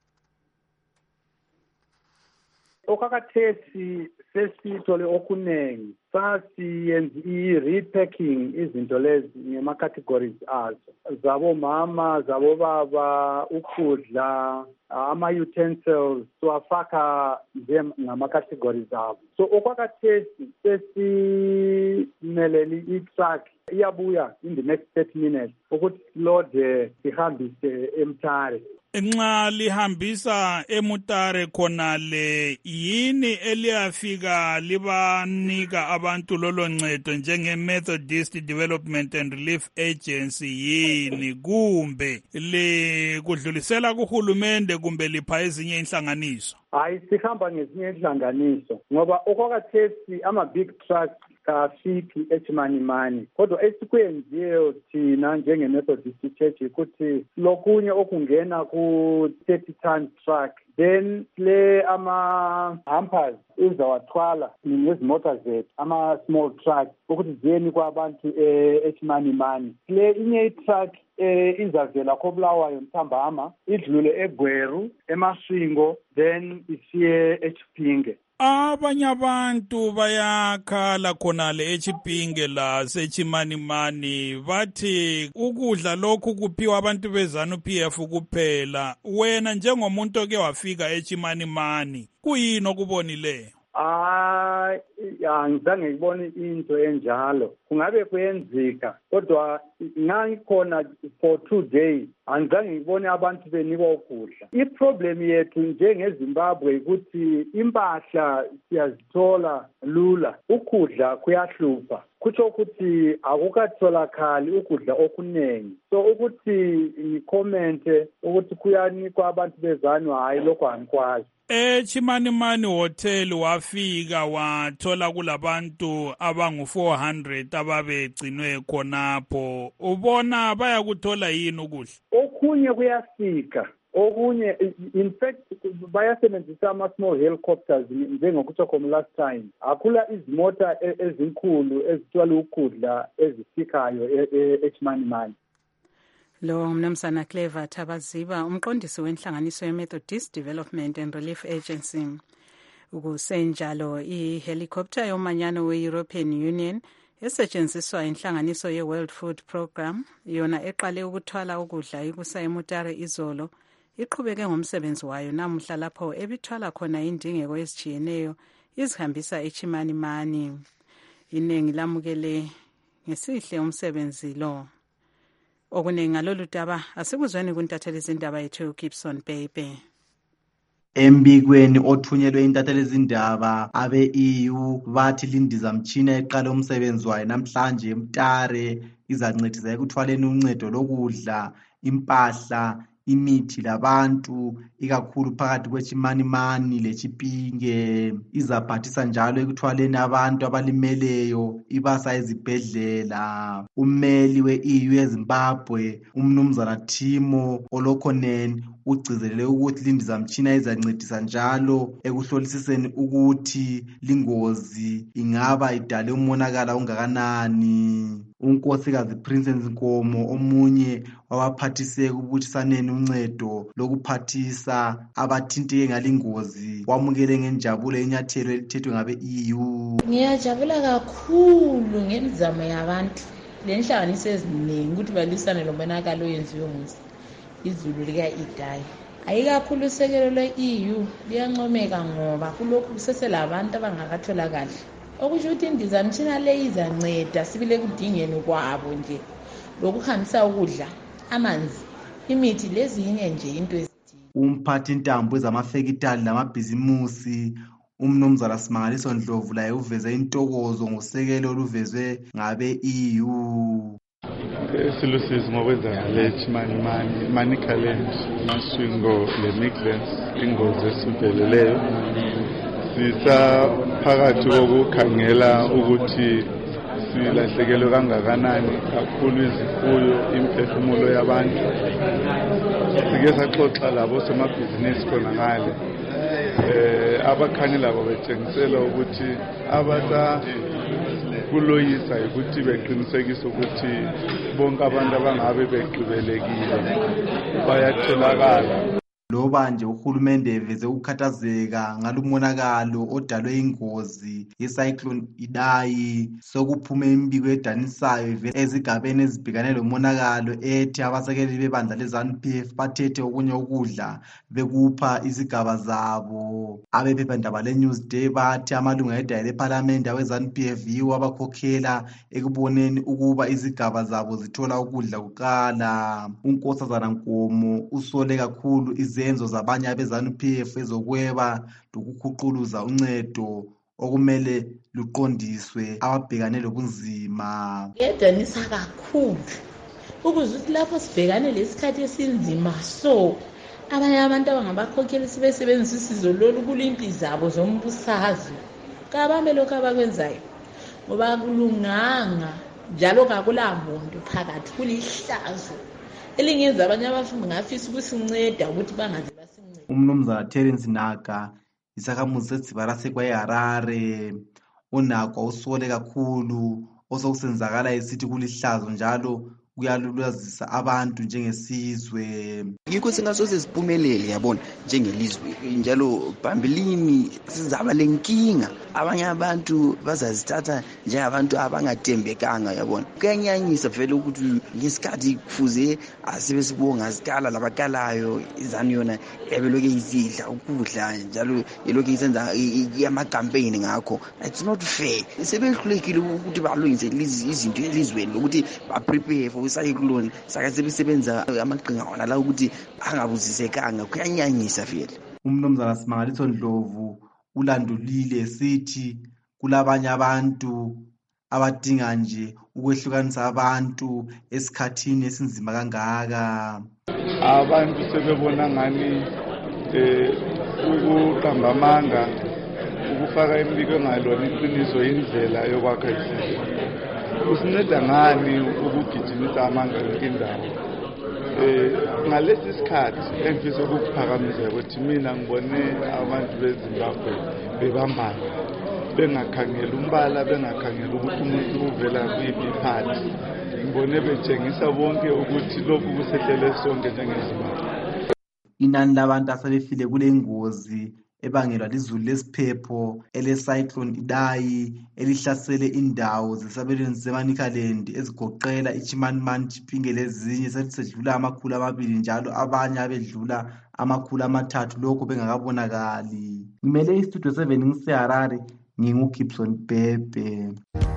Okakathethi sesithole okunengi sasiyenza i-repacking izinto lezi ngema-categories azo zabo mama zabo baba ukudla ama-utensils siwafaka nje ngama-categories abo. So okwakathethi sesimelele i-truck iyabuya in the next thirty minutes ukuthi silode sihambise eMtare. Nxa lihambisa eMutare khonale yini eliyafika libanika abantu lolo ncedo njenge Methodist Development and Relief Agency yini kumbe le kudlulisela kuhulumende kumbe lipha ezinye inhlanganiso? Hayi sihamba ngezinye inhlanganiso ngoba okwakathethi ama big trucks kafiki eChimani Mani kodwa esikwenziyo thina njenge Methodist Church ukuthi lokunye okungena ku thirty ton truck then le ama hampers izawathwala ngezimota zethu ama small trucks ukuthi ziyeni kwabantu eChimani Mani. Le inye truck eh izavela koBulawayo Mthambama idlule eGweru eMashingo then isiye eChipinge. Abanye abantu bayakhala khonale eChipinge la seChimani Mani bathi ukudla lokhu kuphiwa abantu bezanu P F kuphela. Wena njengomuntu oke wafika eChimani Mani kuyini okubonileyo? Ah, angizange ngibone into enjalo. Kungabe kuyenzeka kodwa ngangikhona for two days angizange ngibone abantu benikwa ukudla. I-problem yethu njengeZimbabwe ukuthi impahla siyazithola lula, ukudla kuyahlupha. Kutsho ukuthi akukatholakali ukudla okunengi. So ukuthi ngicommente ukuthi kuyanikwa abantu bezanu hayi lokho angikwazi. eChimani Mani Hotel wafika wathola kulabantu abangu four hundred ababegcinwe khonapho. Ubona bayakuthola yini ukudla? Okunye kuyafika. Okunye in fact bayasebenzisa ama small helicopters njengokutsho khona last time. Akula izimota ezinkulu ezithwala ukudla ezifikayo eChimani Mani. Lo mnumzana Clever Thabaziba umqondisi wenhlanganiso ye-Methodist Development and Relief Agency. Ukusenjalo i-helicopter yomanyano we-European Union esetshenziswa inhlanganiso ye-World Food Programme yona eqale ukuthwala ukudla ikusa eMutare izolo iqhubeke ngomsebenzi wayo namuhla lapho ebithwala khona indingeko ezijiyeneyo izihambisa eChimani Mani. Iningi lamukele ngesihle umsebenzi lo. Okuningi ngalolu daba asikuzweni kuntatheli izindaba yethu Gibson Baby. Embikweni othunyelwe intatheli izindaba abe-E U bathi lindizamtshina eqala umsebenzi wayo namhlanje eMtare izancedisa ekuthwaleni uncedo lokudla, impahla, imithi labantu ikakhulu phakathi kweChimani Mani leChipinge. Izaphathisa njalo ekuthwaleni abantu abalimeleyo ibasa ezibhedlela. Ummeli we-E U eZimbabwe umnumzana Timo Olokonen ugcizelele ukuthi lindizamtshina izancedisa njalo ekuhlolisiseni ukuthi lingozi ingaba idale umonakala ungakanani. Unkosikazi Princess Nkomo omunye wabaphathiseke ukubuthisaneni uncedo lokuphathisa abathinteke ngalingozi wamukele ngenjabulo inyathelo elithethwe ngabe-E U. Ngiyajabula kakhulu ngemizamo yabantu lenhlanganiso eziningi ukuthi balwisane lomonakalo oyenziwe izulu lika-Idai. Ayikakhulu usekelo lwe-E U liyancomeka ngoba kulokhu kuseselabantu abangakatholakali. Okusho ukuthi indizamtshina le izanceda sibile kudingeni kwabo nje lokuhambisa ukudla, amanzi, imithi lezinye nje into ezidinga. Umphathi intambo ezamafekitali lamabhizimusi umnumzana Simangaliso Ndlovu laye uveze intokozo ngosekelo oluvezwe ngabe-E U. Silusizi ngokwenzakala eChimani Mani, Manicaland, Mashingo leMidlands ingozi esiveleleyo. Sisa phakathi kokukhangela ukuthi silahlekelwe kangakanani kakhulu izifuyo, imphefumulo yabantu. Sike saxoxa labo semabhizinisi khona ngale. Eh abakhanye labo betshengisela ukuthi abata kuloyisa ukuthi beqinisekise ukuthi bonke abantu abangabe begqibelekile bayatholakala. Loba nje uhulumende eveze ukukhathazeka ngalumonakalo odalwe ingozi yecyclone Idai, sokuphume imibiko edanisayo ezigabeni ezibhekane lomonakalo ethi abasekeli bebandla leZANU-P F bathethe okunye ukudla bekupha izigaba zabo. Abephephandaba leNewsday bathi amalunga edale eParliament aweZANU-P F yiwo abakhokhela ekuboneni ukuba izigaba zabo zithola ukudla kuqala. uNkosazana Nkomo usole kakhulu izenzo zabanye abeZANU-P F ezokweba lokukhuquluza uncedo okumele luqondiswe ababhekane lobunzima. Kuyadanisa kakhulu ukuze ukuthi lapho sibhekane lesikhathi esinzima so abanye abantu abangabakhokheli sibesebenzisa isizo lolu kulimpi zabo zombusazwe kabambe lokho abakwenzayo ngoba kulunganga njalo kakulamuntu phakathi kulihlazo elingenza abanye abafundi ngafisa ukusinceda ukuthi bangaze basincede. Umnumzana Terence Naga isakhamuzi sezibara sekwaHarare uNaga usole kakhulu osokusenzakala esithi kulihlazo njalo kuyalulazisa abantu njengesizwe. Yikho singasoze siphumelele yabona njengelizwe njalo phambilini sizaba lenkinga abanye abantu bazazithatha njengabantu abangathembekanga yabona. Kuyanyanyisa vele ukuthi ngesikhathi kufuze asebesibonga sikala labakalayo izanu yona ebeloke izidla ukudla njalo eloke isenza ama campaign ngakho. It's not fair. Sebehlulekile ukuthi balungise izinto elizweni lokuthi ba prepare for cyclone saka sebesebenza amaqhinga ona la ukuthi angabuzisekanga kuyanyanyisa vele. Umnumzana Simangaliso Ndlovu ulandulile sithi kulabanye abantu abadinga nje ukwehlukanisa abantu esikhathini esinzima kangaka. Abantu sebebona ngani eh ukuqamba amanga ukufaka imibiko engalona iqiniso indlela yokwakha isizwe. Kusinceda ngani ukugijimisa amanga indawo. Eh ngalesi sikhathi engifisa ukuphakamisa ukuthi mina ngibone abantu beZimbabwe bebambana bengakhangela umbala bengakhangela ukuthi umuntu uvela kuyiphi iphathi. Ngibone betshengisa bonke ukuthi lokhu kusehlele sonke njengeZimbabwe. Inani labantu asebefile kule ngozi ebangelwa lizulu lesiphepho ele-cyclone Idai elihlasele indawo zesabelweni seManicaland ezigoqela iChimanimani, Chipinge lezinye selisedlula amakhulu amabili njalo abanye abedlula amakhulu amathathu lokho bengakabonakali. Ngimele istudio seven ngiseHarare nginguGibson Bhebhe.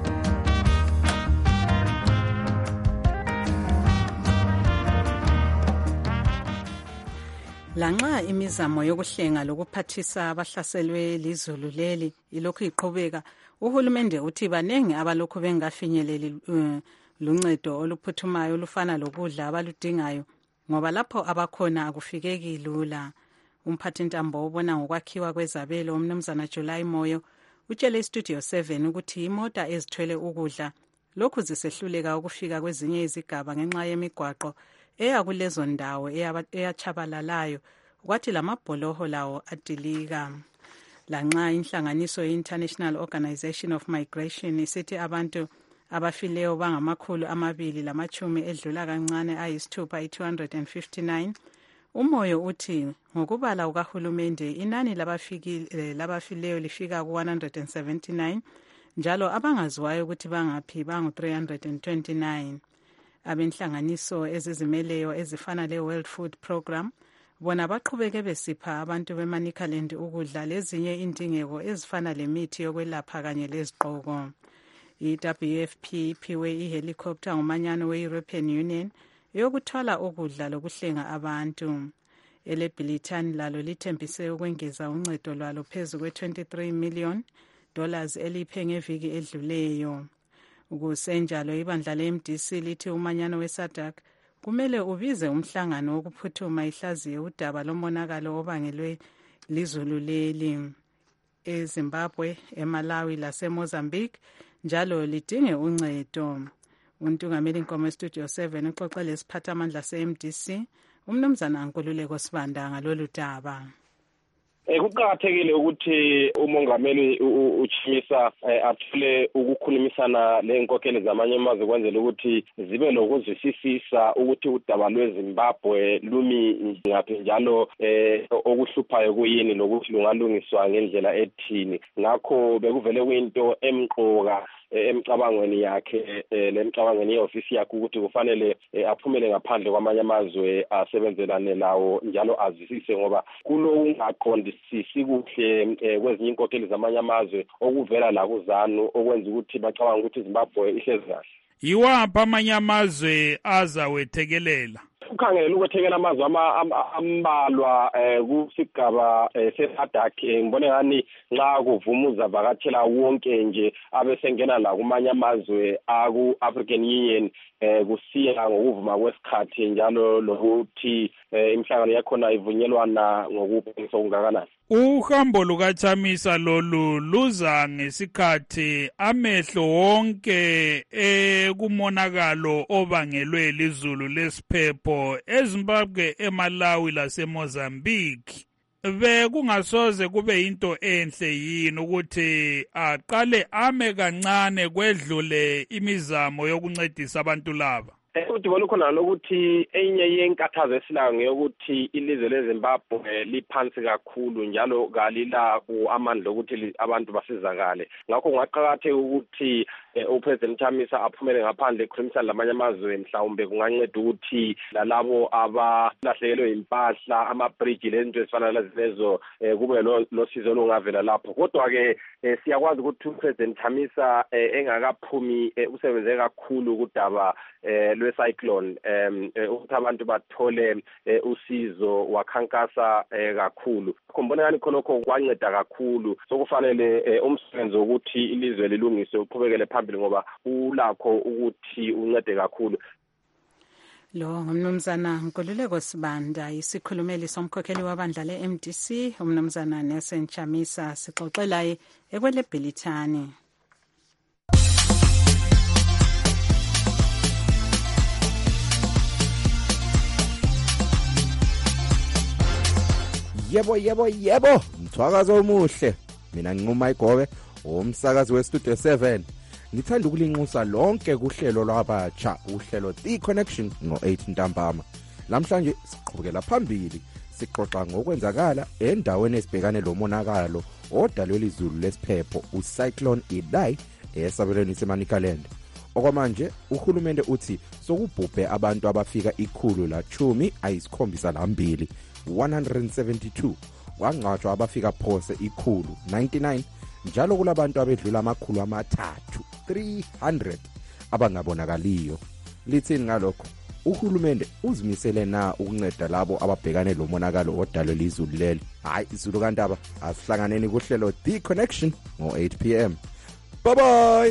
Lanxa imizamo yokuhlenga lokuphathisa abahlaselwe lizulu leli ilokhu iqhubeka, uhulumende uthi baningi abalokhu bengafinyeleli uh, luncedo oluphuthumayo olufana lokudla abaludingayo ngoba lapho abakhona akufikeki lula. Umphathintambo obona ngokwakhiwa kwezabelo umnumzana July Moyo utshele iStudio seven ukuthi imota ezithwele ukudla lokhu zisehluleka ukufika kwezinye izigaba ngenxa yemigwaqo eya kulezo ndawo eyachabalalayo kwathi lamabholoho lawo adilika. Lanxa inhlanganiso ye-International Organization of Migration isithi abantu abafileyo bangamakhulu amabili lamachumi edlula kancane ayisithupha i-two hundred fifty-nine. Umoyo uthi ngokubala ukahulumende inani labafikile labafileyo lifika ku one hundred seventy-nine njalo abangaziwayo ukuthi bangaphi bangu three hundred twenty-nine. Abenhlanganiso ezizimeleyo ezifana le-World Food Program bona baqhubeke besipha abantu beManicaland ukudla lezinye indingeko ezifana lemithi yokwelapha kanye lezigqoko. I-W F P iphiwe ihelicopter ngumanyano we-European Union yokuthwala ukudla lokuhlenga abantu. Ele-Billiton lalo lithembise ukwengeza uncedo lwalo phezu kwe-twenty-three million dollars eliphe ngeviki edluleyo. Ukusenjalo ibandla le-M D C lithi umanyano we-SADC kumele ubize umhlangano wokuphuthuma ihlaziye udaba lomonakalo obangelwe lizulu leli. EZimbabwe, eMalawi laseMozambique njalo lidinge uncedo. Untungameli Nkomo Studio seven uxoxe lesiphathamandla se-M D C umnumzana Nkululeko Sibanda ngalolu daba. Kuqakathekile ukuthi umongameli uChimisa athule ukukhulumisana lenkokheli zamanye amazwe kwenzela ukuthi zibe lokuzwisisisa ukuthi udaba lweZimbabwe lumi ngaphi njalo okuhluphayo kuyini lokuthi lungalungiswa ngendlela ethini. Ngakho bekuvele kuyinto emqoka emcabangweni yakhe lemcabangweni yeofisi yakhe ukuthi kufanele aphumele ngaphandle kwamanye amazwe asebenzelane lawo njalo azwisise ngoba kulo ungaqondisisi kuhle kwezinye inkokheli zamanye amazwe okuvela la kuZANU okwenza ukuthi bacabanga ukuthi iZimbabwe ihlezi kahle. Yiwaphi amanye amazwe azawethekelela? Ukhangela ukwethekela amazwe ambalwa kusigaba se-SADC ngibone ngani nxa kuvumuza vakatshela wonke nje abesengena la kumanye amazwe aku-African Union kusiya ngokuvuma kwesikhathi njalo lokuthi imihlangano yakhona ivunyelwana ngokuphangisa okungakanani. Uhambo lukaChamisa lolu luza ngesikhathi amehlo wonke ekumonakalo obangelwe lizulu lesiphepho eZimbabwe, eMalawi laseMozambique. Bekungasoze kube into enhle yini ukuthi aqale ame kancane kwedlule imizamo yokuncedisa abantu laba? Ukuthi bona khona lokuthi enye yenkathazo esilayo ngeyokuthi ilizwe leZimbabwe liphansi kakhulu njalo kalila amandla ukuthi abantu basizakale. Ngakho ngaqakatheka ukuthi uPresident Chamisa aphumele ngaphandle ekhulumisana lamanye amazwe mhlawumbe kunganceda ukuthi lalabo abalahlekelwe impahla ama-bridge lezinto ezifana lezo kube losizo olungavela lapho. Kodwa-ke siyakwazi ukuthi uPresident Chamisa engakaphumi usebenze kakhulu kudaba lwe-cyclone ukuthi abantu bathole usizo wakhankasa kakhulu. Kumbona ngani khonokho kwanceda kakhulu sokufanele umsebenzi ukuthi ilizwe lilungiswe uqhubekele phambili ngoba ulakho ukuthi uncede kakhulu. Lo ngumnumzana Nkululeko Sibanda, isikhulumeli somkhokheli wabandla le-M D C umnumzana Nelson Chamisa, sixoxela ekwele Bhilithani. Yebo yebo yebo, mthwakazo omuhle. Mina nginquma igobe umsakazi weStudio seven. Ngithanda ukulinxusa lonke kuhlelo lwabatsha, uhlelo The Connection ngo eight ntambama. Namhlanje siqhubekela phambili sixoxa ngokwenzakala endaweni esibhekane lomonakalo odalwe lizulu lesiphepho uCyclone Idai esabelweni seManicaland. Okwamanje uhulumende uthi sokubhubhe abantu abafika ikhulu la chumi ayisikhombisa lambili one hundred seventy-two, kwangcwatshwa abafika phose ikhulu ninety-nine, njalo kulabantu abedlula amakhulu amathathu three hundred abangabonakaliyo. Lithini ngalokho? Uhulumende uzimisele na ukunceda labo ababhekane lomonakalo odalwe lizulu leli? Hayi izulu kantaba, asihlanganeni kuhlelo The Connection ngo eight p m. Bye bye.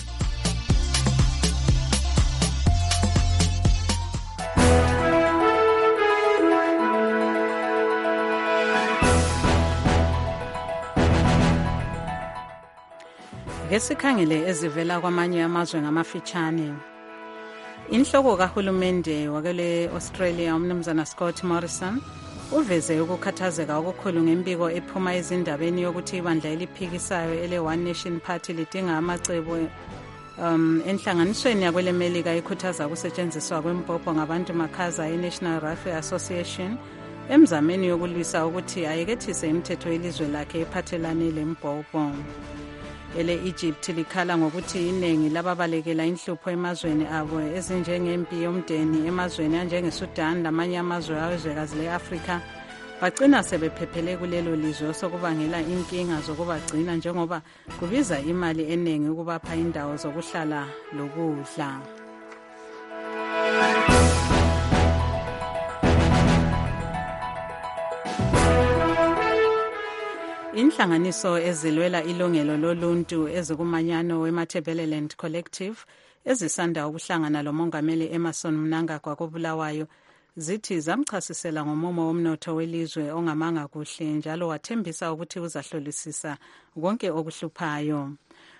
Ngesikhangele ezivela kwamanye amazwe ngamafitshane. Inhloko kahulumende wakele Australia umnumzana Scott Morrison uveze ukukhathazeka okukhulu ngembiko ephuma ezindabeni yokuthi ibandla eliphikisayo ele One Nation Party lidinga amacebo um enhlanganisweni yakwele Melika ikhuthaza ukusetshenziswa kwempopho ngabantu makhaza eNational Rifle Association emzameni yokulwisa ukuthi ayekethise imithetho yelizwe lakhe ephathelane lempopho. Ele Egypt likhala ngokuthi iningi lababalekela inhlupho emazweni abo ezinjengempi yomdeni emazweni anjengeSudan lamanye amazwe awezwekazi le-Afrika bagcina sebephephele kulelo lizwe sokubangela inkinga zokubagcina njengoba kubiza imali eningi ukubapha indawo zokuhlala lokudla. Inhlanganiso ezilwela ilungelo loluntu ezikumanyano weMatabeleland Collective ezisanda ukuhlangana lomongameli Emmerson Mnangagwa kobulawayo zithi zamchasisela ngomumo womnotho welizwe ongamanga kuhle njalo wathembisa ukuthi uzahlolisisa konke okuhluphayo.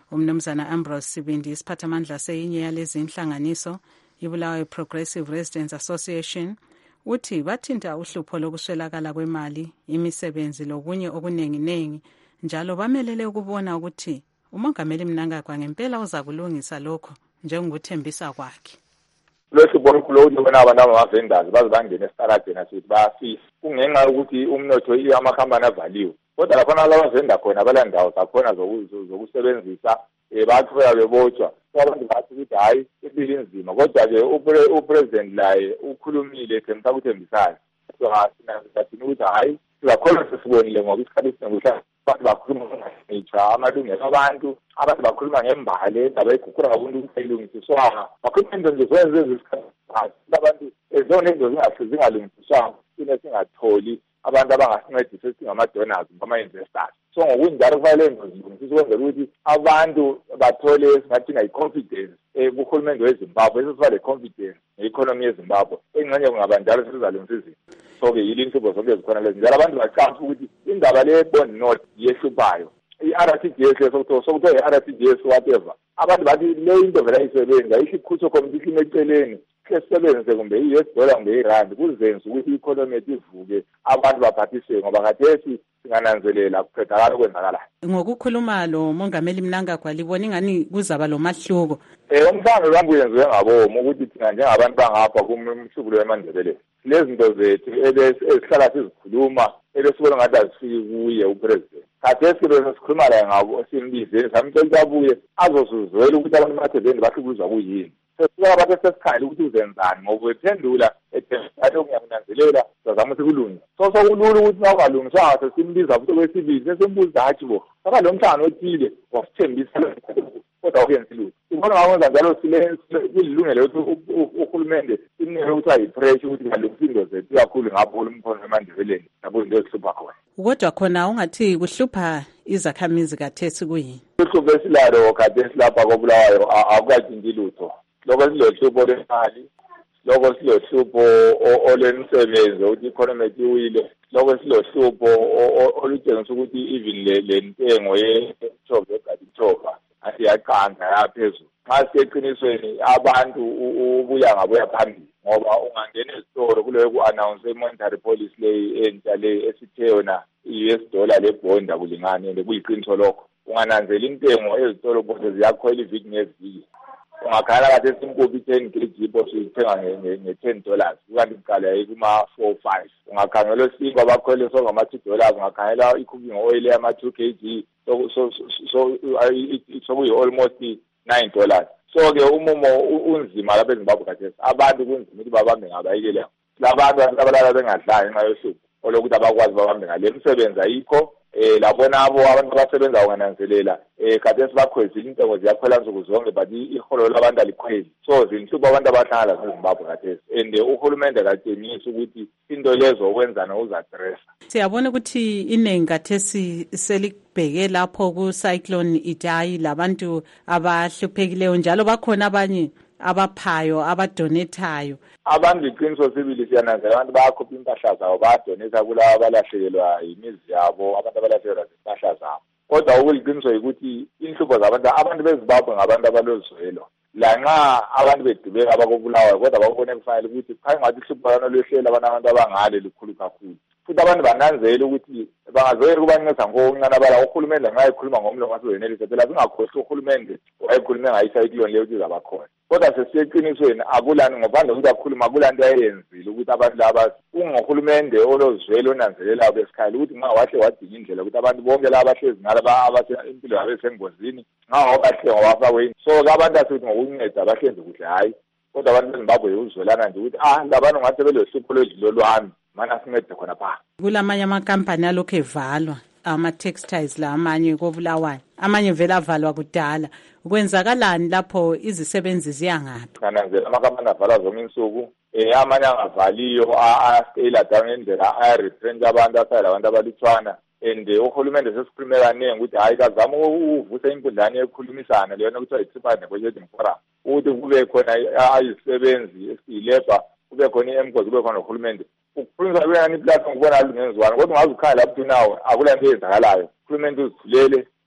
umnumzana Ambrose Sibindi isiphathamandla seyinye yalezi inhlanganiso iBulawayo Progressive Residents Association uthi bathinta uhlupho lokuswelakala kwemali imisebenzi lokunye okuningi njalo bamelele ukubona ukuthi umongameli Mnangagwa ngempela uza kulungisa lokho njengokuthembisa kwakhe. Lokhu bonkulo ubona abantu abavendors baze bangena esitaradeni asithi bayafisa kungenxa ukuthi umnotho amakhampani avaliwe kodwa lapha laba venda khona abalandawo zakhona zokusebenzisa ebathula bebotshwa abantu bathi ukuthi hayi impilo inzima kodwa ke upresident laye ukhulumile ethemba ukuthembisayo so asina sathini ukuthi hayi sizakhona sesibonile ngoba isikhathi sinekuhla abantu bakhuluma ngitsha amalungelo abantu abantu bakhuluma ngembali indaba eguqula abantu ukuthi ayilungisiswanga bakhuluma into nje zwenze isikhathi abantu ezona into zingalungisiswanga sine singatholi abantu abangasincedisa esingama-donors bama-investors so ngokunjalo kufanele ngizilungisise ukwenzela ukuthi abantu bathole esingathina i-confidence kuhulumende wezimbabwe esesiba le-confidence nge-economy yezimbabwe engxenye kungaba njalo sesizalungisa izinto so-ke yile inhlupho zonke ezikhona lezi njalo abantu bacamsa ukuthi indaba le-bond note yehluphayo i-R T G S lesokuthiwa sokuthiwa i-R T G S whatever abantu bathi le into vele ayisebenzi ayisho ikhutho committee imeceleni sesebenze kumbe i-U S dollar kumbe irandi kuzenza ukuthi i-economy ivuke abantu baphathiseke ngoba khathesi singananzelela kuqedakala okwenzakalayo. Ngokukhuluma lo mongameli Mnangagwa libona ingani kuzaba lo mahluko. Eh umhlangano wami uyenziwe ngabomo ukuthi thina njengabantu bangapha kumhlubulo wemandebele lezi zinto zethu esihlala sizikhuluma ebesibona ngathi azifiki kuye upresident khathesi bese sikhuluma la ngabo simbize samtshela abuye azosuzwela ukuthi abantu bathebeni bahlukuzwa kuyini sesika abantu sesikhali ukuthi uzenzani ngoba wephendula ethembayo ngiyananzelela sizama ukuthi kulunge so sokulula ukuthi nawungalungiswanga sesimbiza futhi kwesibili sesimbuza hathi bo saka lo mhlangano othile wasithembisa kodwa akuyenzilu ubona ngawenza njalo sile kulilungele ukuthi uhulumende inike ukuthi ayipressure ukuthi ngalungisa into zethu kakhulu ngapho umkhono emandebeleni nabo into ezihlupha khona kodwa khona ungathi kuhlupha izakhamizi kathesi kuyini uhlupho esilalo kathesi lapha koBulawayo akukathinti lutho lokho silohlupho lwemali lokho silohlupho olwemisebenzi ukuthi economy iwile lokho silohlupho olutshengisa ukuthi even le ntengo yethoba egadithoba asiyaqanga yaphezulu nxa siyeqinisweni abantu ubuya ngabuya phambili ngoba ungangena ezitolo kuleyo ku-announce i-monetary policy leyi entsha leyi esithe yona i-U S dollar lebond akulingani and kuyiqiniso lokho ungananzela intengo ezitolo bonke ziyakhwela iviki ngeviki ungakhala kathi esimkopi ten K G ipo siyithenga nge-ten dollars ukanti kuqala yayikuma-four five ungakhangela osinkwa bakhwele songama-two dollars ungakhangela i-cooking oil yama-two K G sokuyi-almost nine dollars so-ke umumo unzima lapha ezimbabwe kathesi abantu kunzima ukuthi babambe ngabayekele labantu abalala bengadlanga ngenxa yohlupho olokuthi abakwazi babambe ngale misebenzi ayikho eh labona abo abantu abasebenza ungananzelela eh khathesi bakhwezile intengo ziyakhwela nsuku zonke but iholo labantu alikhweli so zinhlupho abantu abahlala ezimbabwe kathesi and uhulumende katshengisa ukuthi into lezo okwenzana uzadressa siyabona ukuthi iningi kathesi selibheke lapho ku-cyclone Idai labantu abahluphekileyo njalo bakhona abanye abaphayo abadonethayo abantu iqiniso sibili siyananzela abantu bayakhupha impahla zabo bayadonetha kulabo abalahlekelwa yimizi yabo abantu abalahlekelwa zimpahla zabo kodwa okuliqiniso yikuthi inhlupho zabantu abantu bezimbabwe ngabantu abalozwelo lanxa abantu bedubeka abakoBulawayo kodwa bakubone kufanele ukuthi khayi ngathi ihlupho lana lwehlela abantu abangale likhulu kakhulu futhi abantu bananzela ukuthi bangazoyela ukubanceda ngokuncane abala uhulumende nxa ekhuluma ngomlomo wasewenelisa phela zingakhohlwa uhulumende wayekhulume ngayicyclone leyo ukuthi izabakhona kodwa sesiyeqinisweni akulani ngaphandle ukuthi akhuluma akulanto ayenzile ukuthi abantu laba ungohulumende olozwelo onanzelelayo besikhali ukuthi nxa wahle wadinga indlela ukuthi abantu bonke laba abahlezi ngala impilo yabo esengozini nxa bahle ngabafakwe so-ke abantu asithi ngokunceda bahlenze kuhle hayi kodwa abantu bezimbabwe uzwelana nje ukuthi ah labantu ngathi belohlupho lwedlilo lwami mana sincede khona pha kulamanye amakampani alokhu evalwa ama-textiles la amanye koBulawayo amanye vele avalwa kudala kwenzakalani lapho izisebenzi ziyangaphi kananzela amakampani avalwa zonke insuku eh amanye angavaliyo a-stayla down indlela aya-retrench abantu asayela abantu abalutshwana and uhulumende sesikhulume kaningi ukuthi hayi kazama uvusa inkundlane yokukhulumisana leyona kuthiwa i-tripartite negotiating forum ukuthi kube khona izisebenzi esiyilebha kube khona i-emcos kube khona uhulumende ukukhulunyiswa kuyani iplatform kubona alungenziwani kodwa ungaze ukhangela up to now akulanto eyenzakalayo uhulumende uzithulele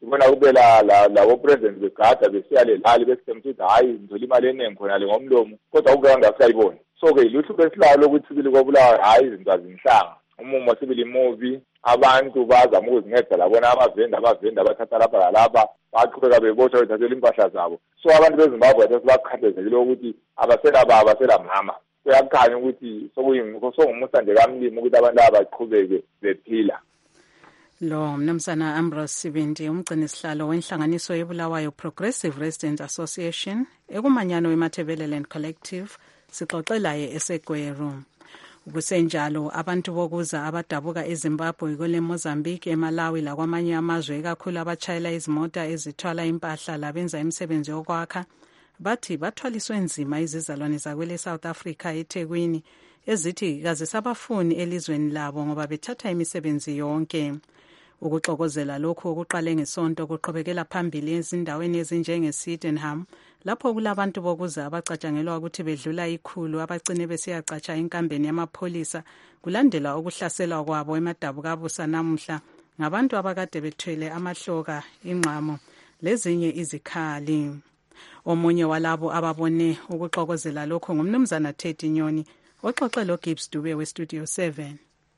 ibona kube la labo president begada besiya le lali besithemba ukuthi hayi ngizoli imali eningi khona le ngomlomo kodwa ukuke angasayiboni. So-ke ilutho besilalo ukuthi sibili kobulawa hayi izinto azinhlanga umumo sibili movie abantu bazama ukuzinceda labona amavenda amavenda abathatha lapha lalapha baqhubeka bebotha bethathela impahla zabo. So abantu beZimbabwe sebakhathazekile ukuthi abasela baba abasela mama. Kuyakhanya ukuthi sokuyingikho songumusa nje kamlimi ukuthi abantu abaqhubeke bephila. Lo mnumzana Ambrose Sibindi umgcini sihlalo wenhlanganiso yebulawayo Progressive Residents Association ekumanyano weMatabeleland Collective sixoxelaye eseGweru. Ukusenjalo abantu bokuza abadabuka eZimbabwe kule Mozambique eMalawi lakwamanye amazwe ekakhulu abatshayela izimota ezithwala impahla labenza imisebenzi yokwakha bathi bathwaliswe nzima izizalwane zakwele South Africa eThekwini ezithi kazisabafuni elizweni labo ngoba bethatha imisebenzi yonke. Ukuxokozela lokhu okuqale ngesonto kuqhubekela phambili ezindaweni ezinjenge Sydenham lapho kulabantu bokuza abacatshangelwa ukuthi bedlula ikhulu abagcine besiyacatsha enkambeni yamapholisa kulandela ukuhlaselwa kwabo eMadabukabusa namuhla ngabantu abakade bethwele amahloka ingqamo lezinye izikhali. Omunye walabo ababone ukuxokozela lokho ngumnumzana Teddy Nyoni oxoxe lo Gibbs Dube we Studio seven.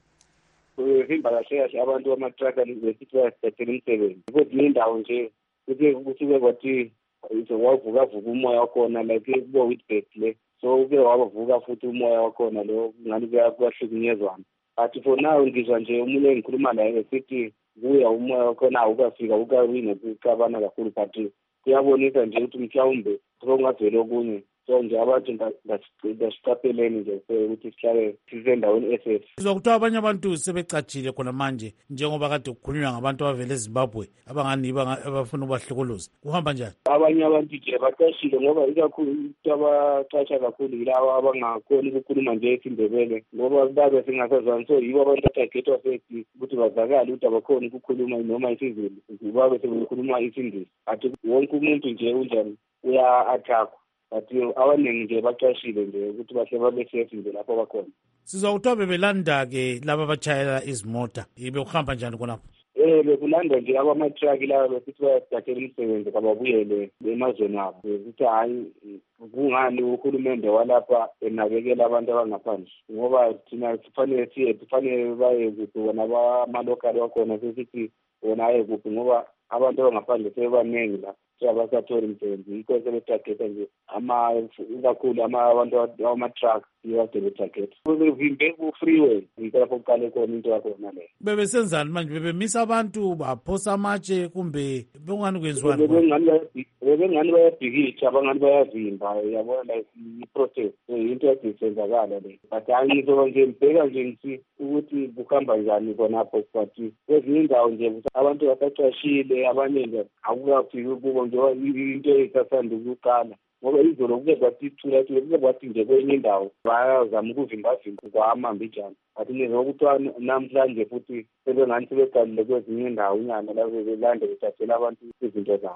Uhimba kahle kahle abantu bamatraka besithi bayasithathela umsebenzi ukuthi indawo nje kuke kusuke kwathi wavuka vuka umoya wakhona like kubo Witbet le so uke wavuka futhi umoya wakhona lo ngani kuyahlukunyezwana but for now ngizwa nje umuntu engikhuluma naye esithi kuya umoya wakhona awukafika ukawina ukukabana kakhulu but kuyabonisa nje ukuthi mhlawumbe sokungavela okunye. So nje abantu basicapheleni nje ukuthi sihlale sisendaweni S S. Sizwa kuthiwa abanye abantu sebecatshile khona manje njengoba kade kukhulunywa ngabantu abavele eZimbabwe abangani abafuna ubahlukuluza. Kuhamba njani? Abanye abantu nje bacashile ngoba ikakhulu abacatsha kakhulu yilabo abangakhoni ukukhuluma nje isiNdebele ngoba babe singasazwana. So yibo abantu abathagethwa sethi ukuthi bazakale ukuthi abakhoni ukukhuluma noma isiZulu babe sebekhuluma isiNgisi. Athi wonke umuntu nje unjani uya-attackwa. Bathi abaningi nje baqashile nje ukuthi bahle babe safe nje lapho bakhona. Sizwa kuthiwa bebelanda ke laba abatshayela izimota ibe ukuhamba njani khonapho? Eh bekulanda nje abamatraki laba besithi bayasithathela umsebenzi kababuyele emazweni abo ukuthi hayi kungani uhulumende walapha enakekela abantu abangaphandle ngoba thina kufanele siye kufanele baye kuphi wona abamalokali wakhona sesithi wona aye kuphi ngoba abantu abangaphandle sebebaningi la abasatholi umsebenzi yikho sebethageta nje ama ikakhulu abantu abama-truck yikade bethageta bevimbe ku-freeway yikho lapho kuqale khona into yakhona leyo. Bebesenzani manje? Bebemisa abantu baphosa amatshe kumbe bekungani kwenziwani? Bebengani bayabhikitsha abangani bayavimba yabona like i-protest into yade isenzakala le but hayi ngizoba nje mbheka nje ngithi ukuthi kuhamba njani khonapho but kwezinye indawo nje abantu basacashile abanye nje akukafiki kubo njengoba into esasanda ukuqala ngoba izolo kuke kwathi thula thula kuke kwathi nje kwenye indawo bayazama ukuvimbavimba kwamambijana but ngizwa kuthiwa namhlanje futhi sebengani sebeqalile kwezinye indawo inyana la belande bethathela abantu izinto zabo.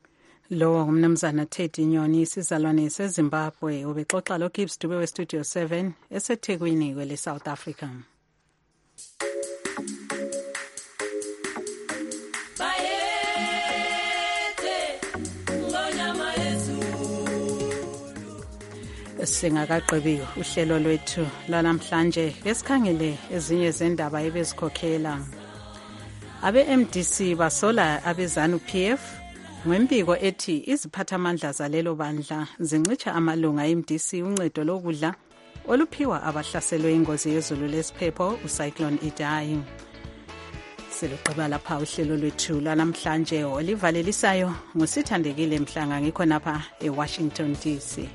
Lo ngumnumzana Teddy Nyoni isizalwane seZimbabwe ubexoxa lo Gibbs Dube we Studio seven eseThekwini kwele South Africa. Singakaqebi uhlelo lwethu lanamhlanje esikhangele ezinye zendaba ebezikhokhela. Abe M D C basola abezanu P F ngempiko ethi iziphathamandla zalelo bandla zincitsha amalunga e-M D C uncedo lokudla oluphiwa abahlaselwe ingozi yezulu lesiphepho uCyclone Idai. Seliqhubeka lapha uhlelo lwethu lanamhlanje olivalelisayo ngusithandekile Mhlanga ngikho napha eWashington D C.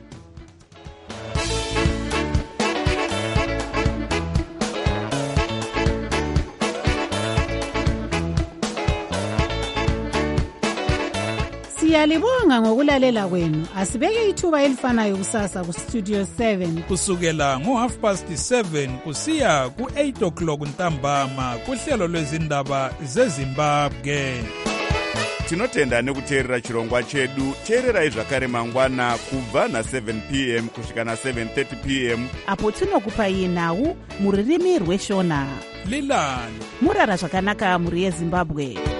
Siyalibonga ngokulalela kwenu. Asibeke ithuba elifanayo kusasa ku Studio seven kusukela ngo half past seven kusiya ku eight o'clock ntambama kuhlelo lwezindaba zeZimbabwe. Tinotenda nekuteerera chirongwa chedu. Teererai zvakare mangwana kubva na seven p m kusvika na seven thirty p m apo tinokupai nhau muririmi rweshona. Lilani murara zvakanaka muri yeZimbabwe.